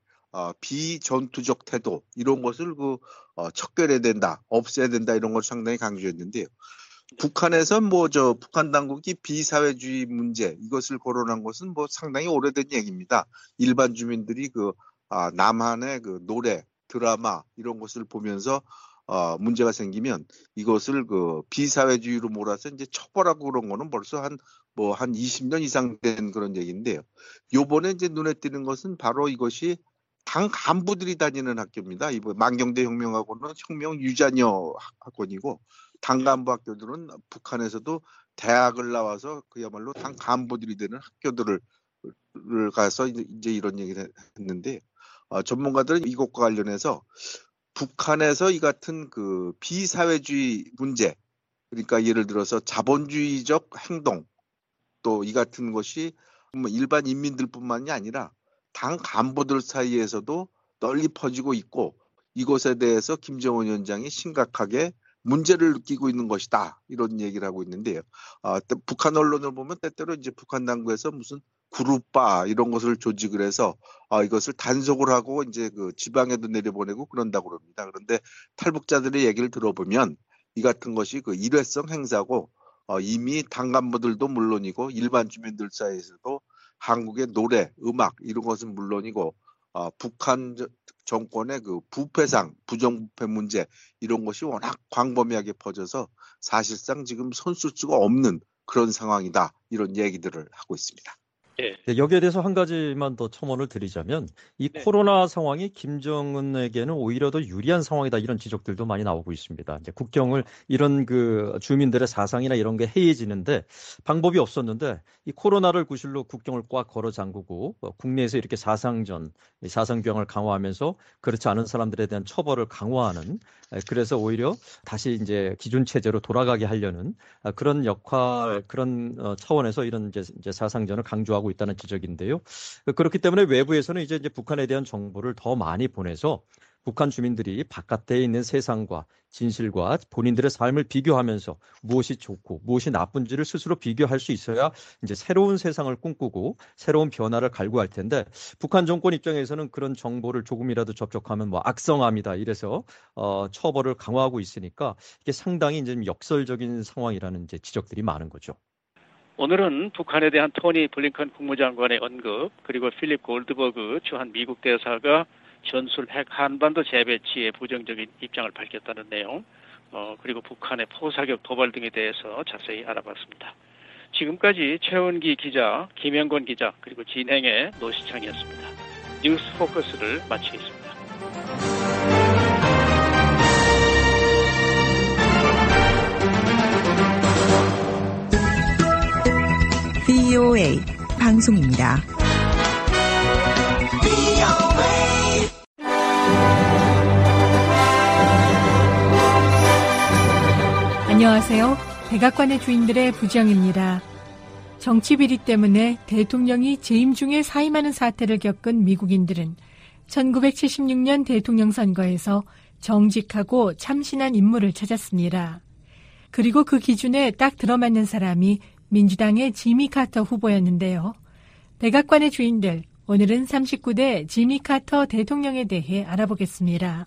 S4: 비전투적 태도 이런 것을 그 척결해야 된다, 없애야 된다 이런 걸 상당히 강조했는데요. 북한에서 북한 당국이 비사회주의 문제 이것을 거론한 것은 뭐 상당히 오래된 얘기입니다. 일반 주민들이 그 남한의 그 노래, 드라마 이런 것을 보면서 문제가 생기면 이것을 그 비사회주의로 몰아서 이제 처벌하고 그런 거는 벌써 한 뭐 한 20년 이상 된 그런 얘기인데요. 요번에 이제 눈에 띄는 것은 바로 이것이 당 간부들이 다니는 학교입니다. 이번 만경대 혁명학원은 혁명 유자녀 학원이고 당 간부 학교들은 북한에서도 대학을 나와서 그야말로 당 간부들이 되는 학교들을 가서 이제 이런 얘기를 했는데 전문가들은 이것과 관련해서 북한에서 이 같은 그 비사회주의 문제, 그러니까 예를 들어서 자본주의적 행동, 또 이 같은 것이 일반 인민들뿐만이 아니라 당 간부들 사이에서도 널리 퍼지고 있고 이것에 대해서 김정은 위원장이 심각하게 문제를 느끼고 있는 것이다, 이런 얘기를 하고 있는데요. 북한 언론을 보면 때때로 이제 북한 당국에서 무슨 그룹바 이런 것을 조직을 해서 이것을 단속을 하고 이제 그 지방에도 내려보내고 그런다고 그럽니다. 그런데 탈북자들의 얘기를 들어보면 이 같은 것이 그 일회성 행사고 이미 당 간부들도 물론이고 일반 주민들 사이에서도 한국의 노래, 음악 이런 것은 물론이고 북한 정권의 그 부패상, 부정부패 문제 이런 것이 워낙 광범위하게 퍼져서 사실상 지금 손쓸 수가 없는 그런 상황이다, 이런 얘기들을 하고 있습니다.
S6: 네, 여기에 대해서 한 가지만 더 첨언을 드리자면 이 코로나 상황이 김정은에게는 오히려 더 유리한 상황이다, 이런 지적들도 많이 나오고 있습니다. 이제 국경을 이런 그 주민들의 사상이나 이런 게 해이해지는데 방법이 없었는데 이 코로나를 구실로 국경을 꽉 걸어 잠그고 국내에서 이렇게 사상전, 사상규양을 강화하면서 그렇지 않은 사람들에 대한 처벌을 강화하는, 그래서 오히려 다시 이제 기존 체제로 돌아가게 하려는 그런 역할, 그런 차원에서 이런 이제 사상전을 강조하고 있다는 지적인데요. 그렇기 때문에 외부에서는 이제 북한에 대한 정보를 더 많이 보내서 북한 주민들이 바깥에 있는 세상과 진실과 본인들의 삶을 비교하면서 무엇이 좋고 무엇이 나쁜지를 스스로 비교할 수 있어야 이제 새로운 세상을 꿈꾸고 새로운 변화를 갈구할 텐데, 북한 정권 입장에서는 그런 정보를 조금이라도 접촉하면 뭐 악성암이다 이래서 처벌을 강화하고 있으니까 이게 상당히 이제 역설적인 상황이라는 이제 지적들이 많은 거죠.
S3: 오늘은 북한에 대한 토니 블링컨 국무장관의 언급, 그리고 필립 골드버그 주한 미국 대사가 전술 핵 한반도 재배치에 부정적인 입장을 밝혔다는 내용, 그리고 북한의 포사격 도발 등에 대해서 자세히 알아봤습니다. 지금까지 최원기 기자, 김영권 기자, 그리고 진행의 노시창이었습니다. 뉴스 포커스를 마치겠습니다.
S8: VOA 방송입니다.
S9: 안녕하세요. 백악관의 주인들의 부정입니다. 정치 비리 때문에 대통령이 재임 중에 사임하는 사태를 겪은 미국인들은 1976년 대통령 선거에서 정직하고 참신한 인물을 찾았습니다. 그리고 그 기준에 딱 들어맞는 사람이 민주당의 지미 카터 후보였는데요. 백악관의 주인들, 오늘은 39대 지미 카터 대통령에 대해 알아보겠습니다.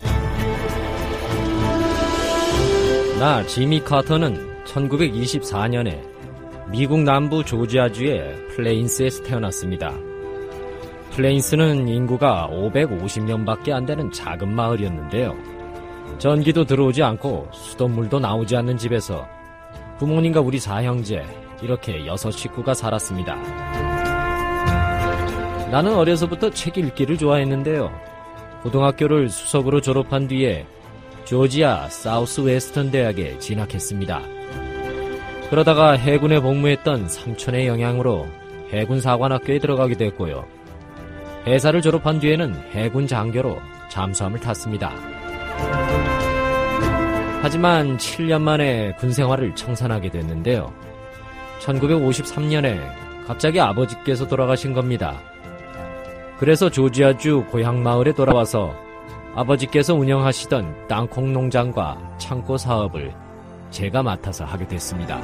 S10: 나 지미 카터는 1924년에 미국 남부 조지아주의 플레인스에서 태어났습니다. 플레인스는 인구가 550명밖에 안 되는 작은 마을이었는데요. 전기도 들어오지 않고 수돗물도 나오지 않는 집에서 부모님과 우리 4형제, 이렇게 6 식구가 살았습니다. 나는 어려서부터 책 읽기를 좋아했는데요. 고등학교를 수석으로 졸업한 뒤에 조지아 사우스 웨스턴 대학에 진학했습니다. 그러다가 해군에 복무했던 삼촌의 영향으로 해군 사관학교에 들어가게 됐고요. 해사를 졸업한 뒤에는 해군 장교로 잠수함을 탔습니다. 하지만 7년 만에 군 생활을 청산하게 됐는데요. 1953년에 갑자기 아버지께서 돌아가신 겁니다. 그래서 조지아주 고향 마을에 돌아와서 아버지께서 운영하시던 땅콩 농장과 창고 사업을 제가 맡아서 하게 됐습니다.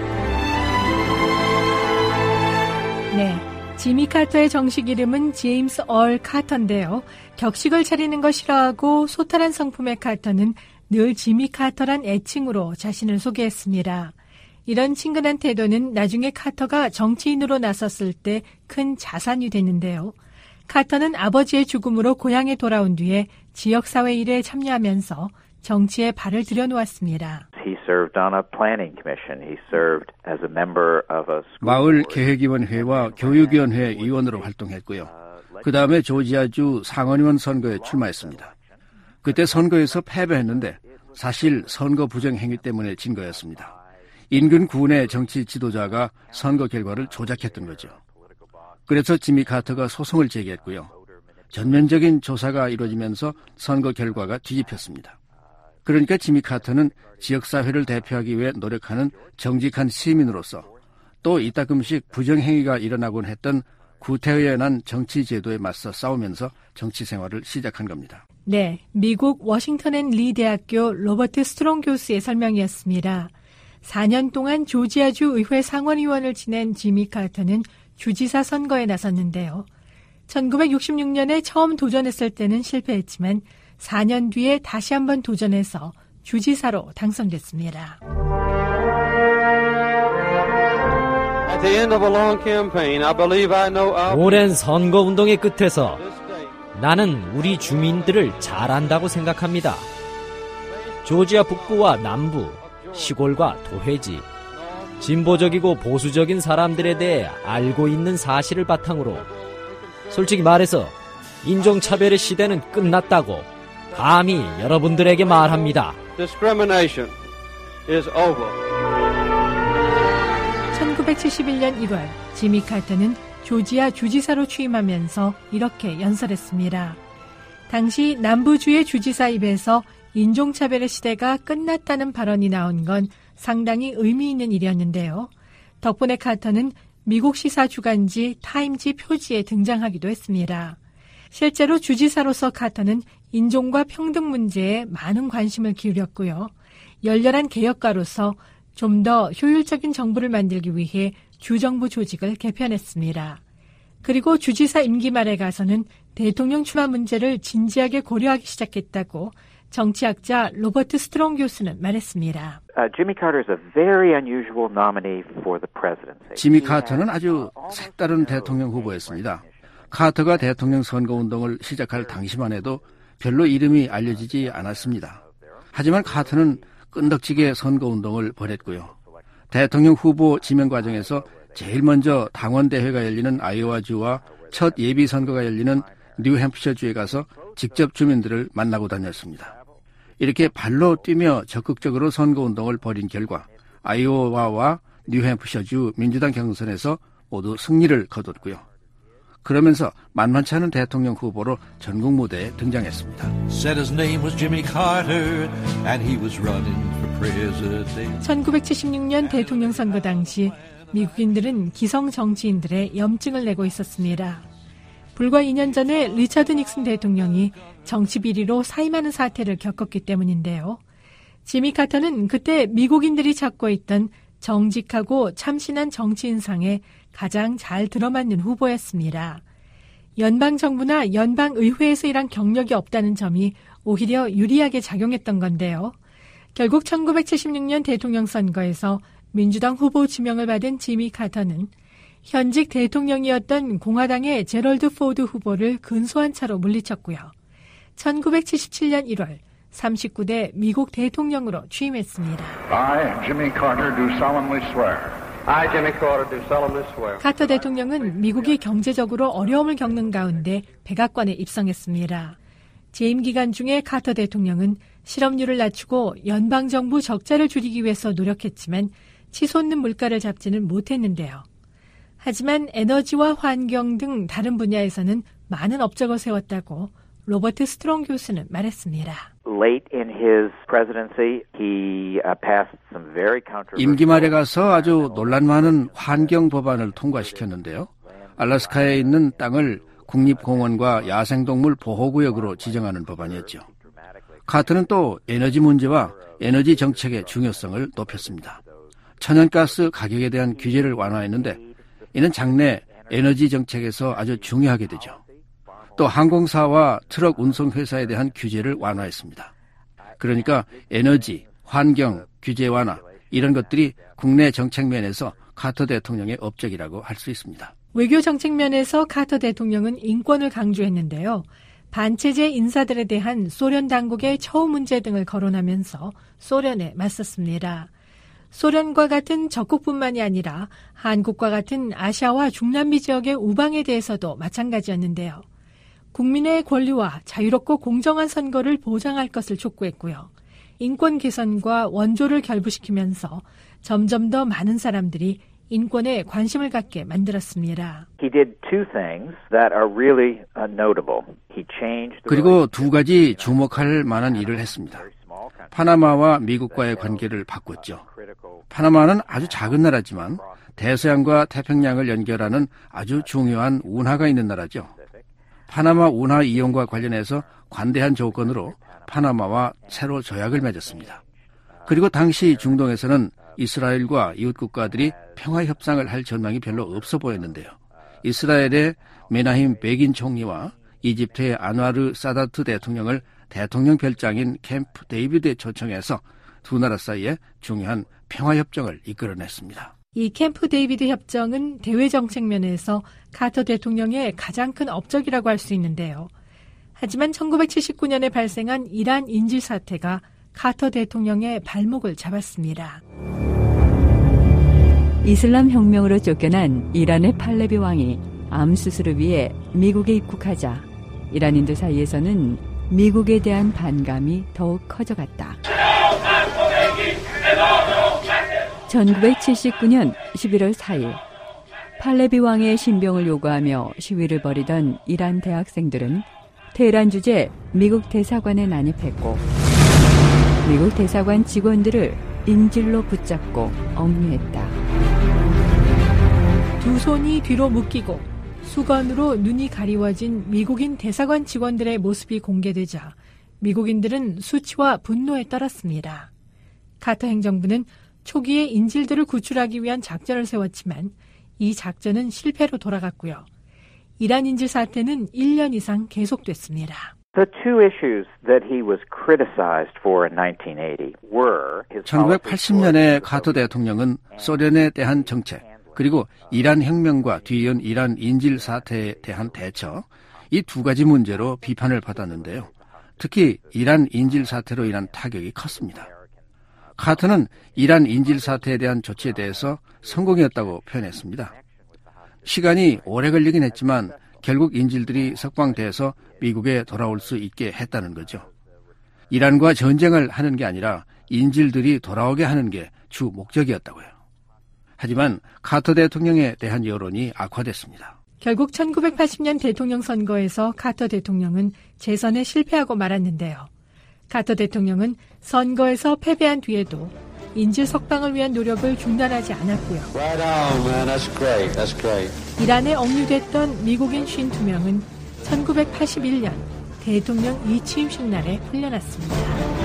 S9: 네, 지미 카터의 정식 이름은 제임스 얼 카터인데요. 격식을 차리는 거 싫어하고 소탈한 성품의 카터는 늘 지미 카터란 애칭으로 자신을 소개했습니다. 이런 친근한 태도는 나중에 카터가 정치인으로 나섰을 때 큰 자산이 됐는데요. 카터는 아버지의 죽음으로 고향에 돌아온 뒤에 지역사회 일에 참여하면서 정치에 발을 들여놓았습니다.
S11: He served on a planning commission. He served as a member of a school
S12: 마을 계획위원회와 교육위원회 위원으로 활동했고요. 그 다음에 조지아주 상원의원 선거에 출마했습니다. 그때 선거에서 패배했는데 사실 선거 부정 행위 때문에 진 거였습니다. 인근 군의 정치 지도자가 선거 결과를 조작했던 거죠. 그래서 지미 카터가 소송을 제기했고요. 전면적인 조사가 이루어지면서 선거 결과가 뒤집혔습니다. 그러니까 지미 카터는 지역사회를 대표하기 위해 노력하는 정직한 시민으로서 또 이따금씩 부정행위가 일어나곤 했던 구태의연한 정치 제도에 맞서 싸우면서 정치 생활을 시작한 겁니다.
S9: 네, 미국 워싱턴 앤 리 대학교 로버트 스트롱 교수의 설명이었습니다. 4년 동안 조지아주 의회 상원의원을 지낸 지미 카터는 주지사 선거에 나섰는데요. 1966년에 처음 도전했을 때는 실패했지만 4년 뒤에 다시 한번 도전해서 주지사로 당선됐습니다.
S10: 오랜 선거운동의 끝에서 나는 우리 주민들을 잘 안다고 생각합니다. 조지아 북부와 남부, 시골과 도회지, 진보적이고 보수적인 사람들에 대해 알고 있는 사실을 바탕으로 솔직히 말해서 인종차별의 시대는 끝났다고 감히 여러분들에게 말합니다.
S9: 1971년 1월 지미 카터는 조지아 주지사로 취임하면서 이렇게 연설했습니다. 당시 남부주의 주지사 입에서 인종차별의 시대가 끝났다는 발언이 나온 건 상당히 의미 있는 일이었는데요. 덕분에 카터는 미국 시사 주간지 타임지 표지에 등장하기도 했습니다. 실제로 주지사로서 카터는 인종과 평등 문제에 많은 관심을 기울였고요. 열렬한 개혁가로서 좀 더 효율적인 정부를 만들기 위해 주정부 조직을 개편했습니다. 그리고 주지사 임기 말에 가서는 대통령 출마 문제를 진지하게 고려하기 시작했다고 정치학자 로버트 스트롱 교수는 말했습니다.
S12: 지미 카터는 아주 색다른 대통령 후보였습니다. 카터가 대통령 선거운동을 시작할 당시만 해도 별로 이름이 알려지지 않았습니다. 하지만 카터는 끈덕지게 선거운동을 벌였고요. 대통령 후보 지명 과정에서 제일 먼저 당원대회가 열리는 아이오와주와 첫 예비선거가 열리는 뉴햄프셔주에 가서 직접 주민들을 만나고 다녔습니다. 이렇게 발로 뛰며 적극적으로 선거운동을 벌인 결과 아이오와와 뉴햄프셔주 민주당 경선에서 모두 승리를 거뒀고요. 그러면서 만만치 않은 대통령 후보로 전국 무대에 등장했습니다.
S9: 1976년 대통령 선거 당시 미국인들은 기성 정치인들의 염증을 내고 있었습니다. 불과 2년 전에 리처드 닉슨 대통령이 정치 비리로 사임하는 사태를 겪었기 때문인데요. 지미 카터는 그때 미국인들이 찾고 있던 정직하고 참신한 정치인상에 가장 잘 들어맞는 후보였습니다. 연방정부나 연방의회에서 일한 경력이 없다는 점이 오히려 유리하게 작용했던 건데요. 결국 1976년 대통령 선거에서 민주당 후보 지명을 받은 지미 카터는 현직 대통령이었던 공화당의 제럴드 포드 후보를 근소한 차로 물리쳤고요. 1977년 1월 39대 미국 대통령으로 취임했습니다.
S13: I, Jimmy Carter, do solemnly swear. I, Jimmy Carter, do solemnly swear.
S9: 카터 대통령은 미국이 경제적으로 어려움을 겪는 가운데 백악관에 입성했습니다. 재임 기간 중에 카터 대통령은 실업률을 낮추고 연방정부 적자를 줄이기 위해서 노력했지만 치솟는 물가를 잡지는 못했는데요. 하지만 에너지와 환경 등 다른 분야에서는 많은 업적을 세웠다고 로버트 스트롱 교수는 말했습니다.
S12: 임기 말에 가서 아주 논란 많은 환경 법안을 통과시켰는데요. 알래스카에 있는 땅을 국립공원과 야생동물 보호구역으로 지정하는 법안이었죠. 카터는 또 에너지 문제와 에너지 정책의 중요성을 높였습니다. 천연가스 가격에 대한 규제를 완화했는데 이는 장래 에너지 정책에서 아주 중요하게 되죠. 또 항공사와 트럭 운송회사에 대한 규제를 완화했습니다. 그러니까 에너지, 환경, 규제 완화 이런 것들이 국내 정책 면에서 카터 대통령의 업적이라고 할 수 있습니다.
S9: 외교 정책 면에서 카터 대통령은 인권을 강조했는데요. 반체제 인사들에 대한 소련 당국의 처우 문제 등을 거론하면서 소련에 맞섰습니다. 소련과 같은 적국뿐만이 아니라 한국과 같은 아시아와 중남미 지역의 우방에 대해서도 마찬가지였는데요. 국민의 권리와 자유롭고 공정한 선거를 보장할 것을 촉구했고요. 인권 개선과 원조를 결부시키면서 점점 더 많은 사람들이 인권에 관심을 갖게 만들었습니다.
S12: 그리고 두 가지 주목할 만한 일을 했습니다. 파나마와 미국과의 관계를 바꿨죠. 파나마는 아주 작은 나라지만 대서양과 태평양을 연결하는 아주 중요한 운하가 있는 나라죠. 파나마 운하 이용과 관련해서 관대한 조건으로 파나마와 새로 조약을 맺었습니다. 그리고 당시 중동에서는 이스라엘과 이웃 국가들이 평화 협상을 할 전망이 별로 없어 보였는데요. 이스라엘의 메나힘 베긴 총리와 이집트의 안와르 사다트 대통령을 대통령 별장인 캠프 데이비드에 초청해서 두 나라 사이에 중요한 평화 협정을 이끌어냈습니다.
S9: 이 캠프 데이비드 협정은 대외 정책 면에서 카터 대통령의 가장 큰 업적이라고 할 수 있는데요. 하지만 1979년에 발생한 이란 인질 사태가 카터 대통령의 발목을 잡았습니다.
S2: 이슬람 혁명으로 쫓겨난 이란의 팔레비 왕이 암 수술을 위해 미국에 입국하자 이란인들 사이에서는 미국에 대한 반감이 더욱 커져갔다. 1979년 11월 4일 팔레비 왕의 신병을 요구하며 시위를 벌이던 이란 대학생들은 테헤란 주재 미국 대사관에 난입했고 미국 대사관 직원들을 인질로 붙잡고 억류했다.
S9: 두 손이 뒤로 묶이고 수건으로 눈이 가리워진 미국인 대사관 직원들의 모습이 공개되자 미국인들은 수치와 분노에 떨었습니다. 카터 행정부는 초기에 인질들을 구출하기 위한 작전을 세웠지만 이 작전은 실패로 돌아갔고요. 이란 인질 사태는 1년 이상 계속됐습니다.
S11: The two issues that he was criticized for in 1980 were
S12: 1980년에 카터 대통령은 소련에 대한 정책, 그리고 이란 혁명과 뒤이은 이란 인질 사태에 대한 대처, 이 두 가지 문제로 비판을 받았는데요. 특히 이란 인질 사태로 인한 타격이 컸습니다. 카터는 이란 인질 사태에 대한 조치에 대해서 성공이었다고 표현했습니다. 시간이 오래 걸리긴 했지만 결국 인질들이 석방돼서 미국에 돌아올 수 있게 했다는 거죠. 이란과 전쟁을 하는 게 아니라 인질들이 돌아오게 하는 게 주 목적이었다고요. 하지만 카터 대통령에 대한 여론이 악화됐습니다.
S9: 결국 1980년 대통령 선거에서 카터 대통령은 재선에 실패하고 말았는데요. 카터 대통령은 선거에서 패배한 뒤에도 인질 석방을 위한 노력을 중단하지 않았고요. 이란에 억류됐던 미국인 52명은 1981년 대통령 이취임식 날에 풀려났습니다.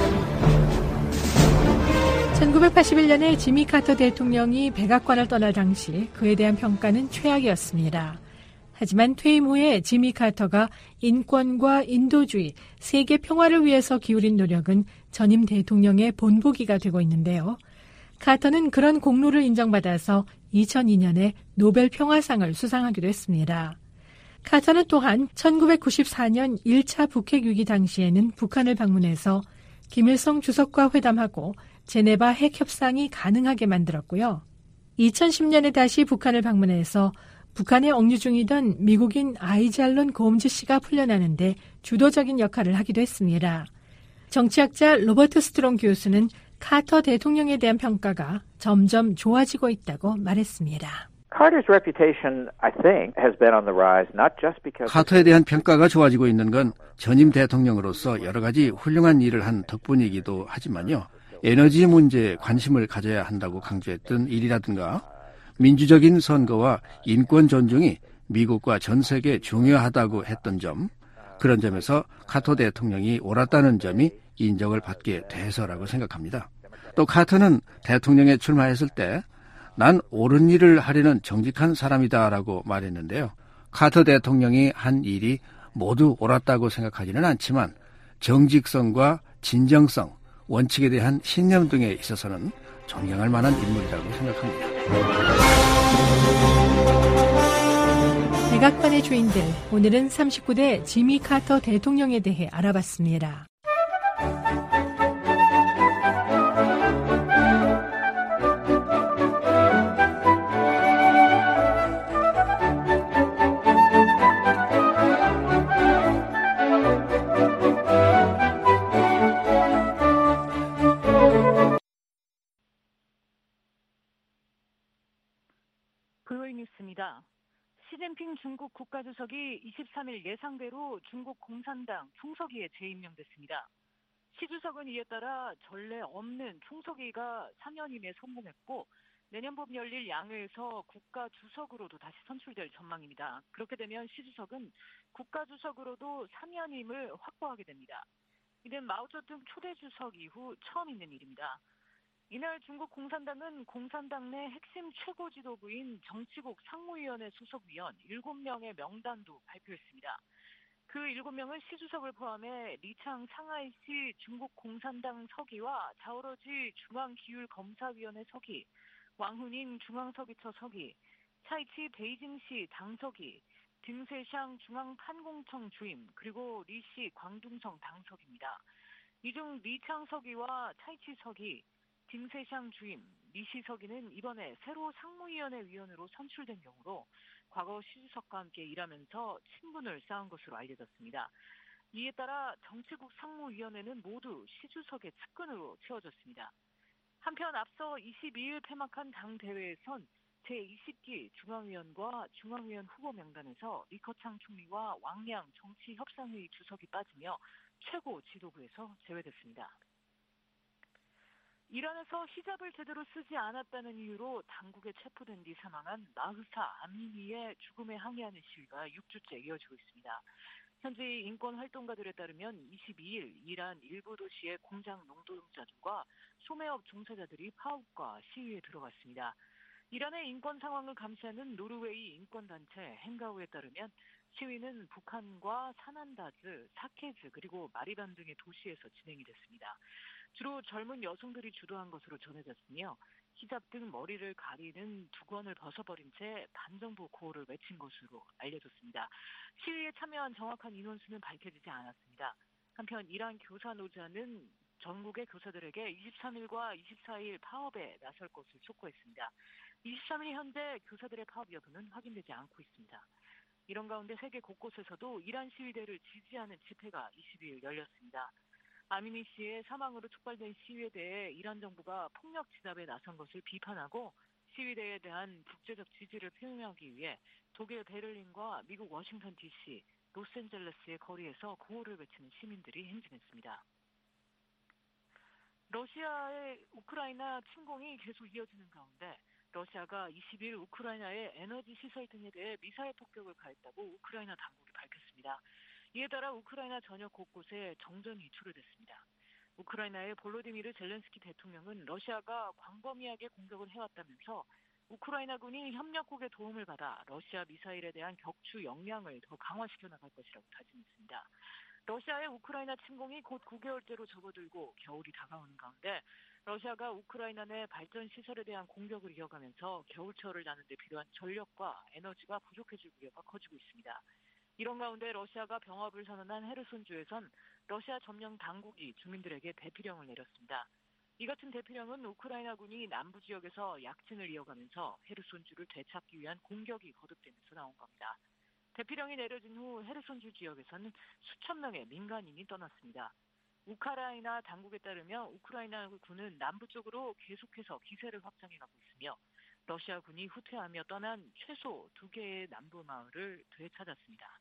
S9: 1981년에 지미 카터 대통령이 백악관을 떠날 당시 그에 대한 평가는 최악이었습니다. 하지만 퇴임 후에 지미 카터가 인권과 인도주의, 세계 평화를 위해서 기울인 노력은 전임 대통령의 본보기가 되고 있는데요. 카터는 그런 공로를 인정받아서 2002년에 노벨 평화상을 수상하기도 했습니다. 카터는 또한 1994년 1차 북핵 위기 당시에는 북한을 방문해서 김일성 주석과 회담하고 제네바 핵 협상이 가능하게 만들었고요. 2010년에 다시 북한을 방문해서 북한에 억류 중이던 미국인 아이잘론 곰즈 씨가 풀려나는데 주도적인 역할을 하기도 했습니다. 정치학자 로버트 스트롱 교수는 카터 대통령에 대한 평가가 점점 좋아지고 있다고 말했습니다.
S12: 카터에 대한 평가가 좋아지고 있는 건 전임 대통령으로서 여러 가지 훌륭한 일을 한 덕분이기도 하지만요. 에너지 문제에 관심을 가져야 한다고 강조했던 일이라든가 민주적인 선거와 인권 존중이 미국과 전 세계에 중요하다고 했던 점, 그런 점에서 카터 대통령이 옳았다는 점이 인정을 받게 돼서라고 생각합니다. 또 카터는 대통령에 출마했을 때 난 옳은 일을 하려는 정직한 사람이다라고 말했는데요. 카터 대통령이 한 일이 모두 옳았다고 생각하지는 않지만 정직성과 진정성, 원칙에 대한 신념 등에 있어서는 존경할 만한 인물이라고 생각합니다.
S9: 백악관의 주인들, 오늘은 39대 지미 카터 대통령에 대해 알아봤습니다.
S1: VOA 뉴스입니다. 시진핑 중국 국가주석이 23일 예상대로 중국 공산당 총서기에 재임명됐습니다. 시 주석은 이에 따라 전례 없는 총서기가 3연임에 성공했고 내년 봄 열릴 양회에서 국가주석으로도 다시 선출될 전망입니다. 그렇게 되면 시 주석은 국가주석으로도 3연임을 확보하게 됩니다. 이는 마오쩌둥 초대 주석 이후 처음 있는 일입니다. 이날 중국 공산당은 공산당 내 핵심 최고 지도부인 정치국 상무위원회 소속위원 7명의 명단도 발표했습니다. 그 7명은 시 주석을 포함해 리창 상하이시 중국 공산당 서기와 자오러지 중앙기율검사위원회 서기, 왕훈인 중앙서기처 서기, 차이치 베이징시 당서기, 딩세샹 중앙판공청 주임, 그리고 리시 광둥성 당서기입니다. 이 중 리창 서기와 차이치 서기, 딩세샹 주임, 리시 서기는 이번에 새로 상무위원회 위원으로 선출된 경우로 과거 시 주석과 함께 일하면서 친분을 쌓은 것으로 알려졌습니다. 이에 따라 정치국 상무위원회는 모두 시 주석의 측근으로 채워졌습니다. 한편 앞서 22일 폐막한 당 대회에선 제20기 중앙위원과 중앙위원 후보 명단에서 리커창 총리와 왕양 정치협상회의 주석이 빠지며 최고 지도부에서 제외됐습니다. 이란에서 히잡을 제대로 쓰지 않았다는 이유로 당국에 체포된 뒤 사망한 마흐사 아미니의 죽음에 항의하는 시위가 6주째 이어지고 있습니다. 현지 인권활동가들에 따르면 22일 이란 일부 도시의 공장 노동자들과 소매업 종사자들이 파업과 시위에 들어갔습니다. 이란의 인권 상황을 감시하는 노르웨이 인권단체 행가우에 따르면 시위는 북한과 사난다즈, 사케즈 그리고 마리반 등의 도시에서 진행이 됐습니다. 주로 젊은 여성들이 주도한 것으로 전해졌으며 히잡 등 머리를 가리는 두건을 벗어버린 채 반정부 구호를 외친 것으로 알려졌습니다. 시위에 참여한 정확한 인원수는 밝혀지지 않았습니다. 한편 이란 교사노조는 전국의 교사들에게 23일과 24일 파업에 나설 것을 촉구했습니다. 23일 현재 교사들의 파업 여부는 확인되지 않고 있습니다. 이런 가운데 세계 곳곳에서도 이란 시위대를 지지하는 집회가 22일 열렸습니다. 아미니 씨의 사망으로 촉발된 시위에 대해 이란 정부가 폭력 진압에 나선 것을 비판하고 시위대에 대한 국제적 지지를 표명하기 위해 독일 베를린과 미국 워싱턴 DC, 로스앤젤레스의 거리에서 구호를 외치는 시민들이 행진했습니다. 러시아의 우크라이나 침공이 계속 이어지는 가운데 러시아가 20일 우크라이나의 에너지 시설 등에 대해 미사일 폭격을 가했다고 우크라이나 당국이 밝혔습니다. 이에 따라 우크라이나 전역 곳곳에 정전이 초래됐습니다. 우크라이나의 볼로디미르 젤렌스키 대통령은 러시아가 광범위하게 공격을 해왔다면서 우크라이나군이 협력국의 도움을 받아 러시아 미사일에 대한 격추 역량을 더 강화시켜 나갈 것이라고 다짐했습니다. 러시아의 우크라이나 침공이 곧 9개월째로 접어들고 겨울이 다가오는 가운데 러시아가 우크라이나 내 발전 시설에 대한 공격을 이어가면서 겨울철을 나는 데 필요한 전력과 에너지가 부족해질 우려가 커지고 있습니다. 이런 가운데 러시아가 병합을 선언한 헤르손주에선 러시아 점령 당국이 주민들에게 대피령을 내렸습니다. 이 같은 대피령은 우크라이나군이 남부 지역에서 약진을 이어가면서 헤르손주를 되찾기 위한 공격이 거듭되면서 나온 겁니다. 대피령이 내려진 후 헤르손주 지역에서는 수천 명의 민간인이 떠났습니다. 우크라이나 당국에 따르면 우크라이나군은 남부 쪽으로 계속해서 기세를 확장해가고 있으며 러시아군이 후퇴하며 떠난 최소 2개의 남부 마을을 되찾았습니다.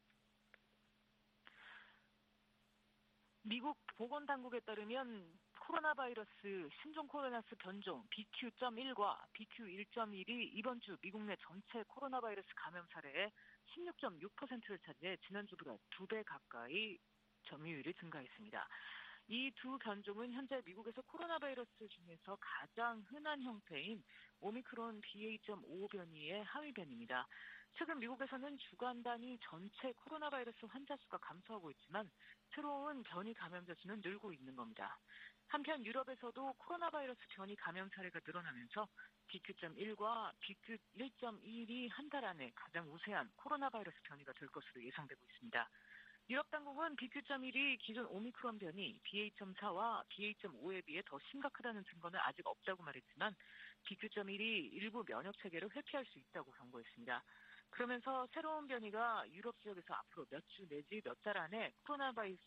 S1: 미국 보건당국에 따르면 코로나 바이러스 신종 코로나스 변종 BQ.1과 BQ.1.1이 이번 주 미국 내 전체 코로나 바이러스 감염 사례의 16.6%를 차지해 지난주보다 2배 가까이 점유율이 증가했습니다. 이 두 변종은 현재 미국에서 코로나 바이러스 중에서 가장 흔한 형태인 오미크론 BA.5 변이의 하위 변입니다. 최근 미국에서는 주간 단위 전체 코로나 바이러스 환자 수가 감소하고 있지만 새로운 변이 감염자 수는 늘고 있는 겁니다. 한편 유럽에서도 코로나 바이러스 변이 감염 사례가 늘어나면서 BQ.1과 BQ.1.1이 한 달 안에 가장 우세한 코로나 바이러스 변이가 될 것으로 예상되고 있습니다. 유럽 당국은 BQ.1이 기존 오미크론 변이 BA.4와 BA.5에 비해 더 심각하다는 증거는 아직 없다고 말했지만 BQ.1이 일부 면역 체계를 회피할 수 있다고 경고했습니다. 그러면서 새로운 변이가 유럽 지역에서 앞으로 몇 주 내지 몇 달 안에 코로나 바이러스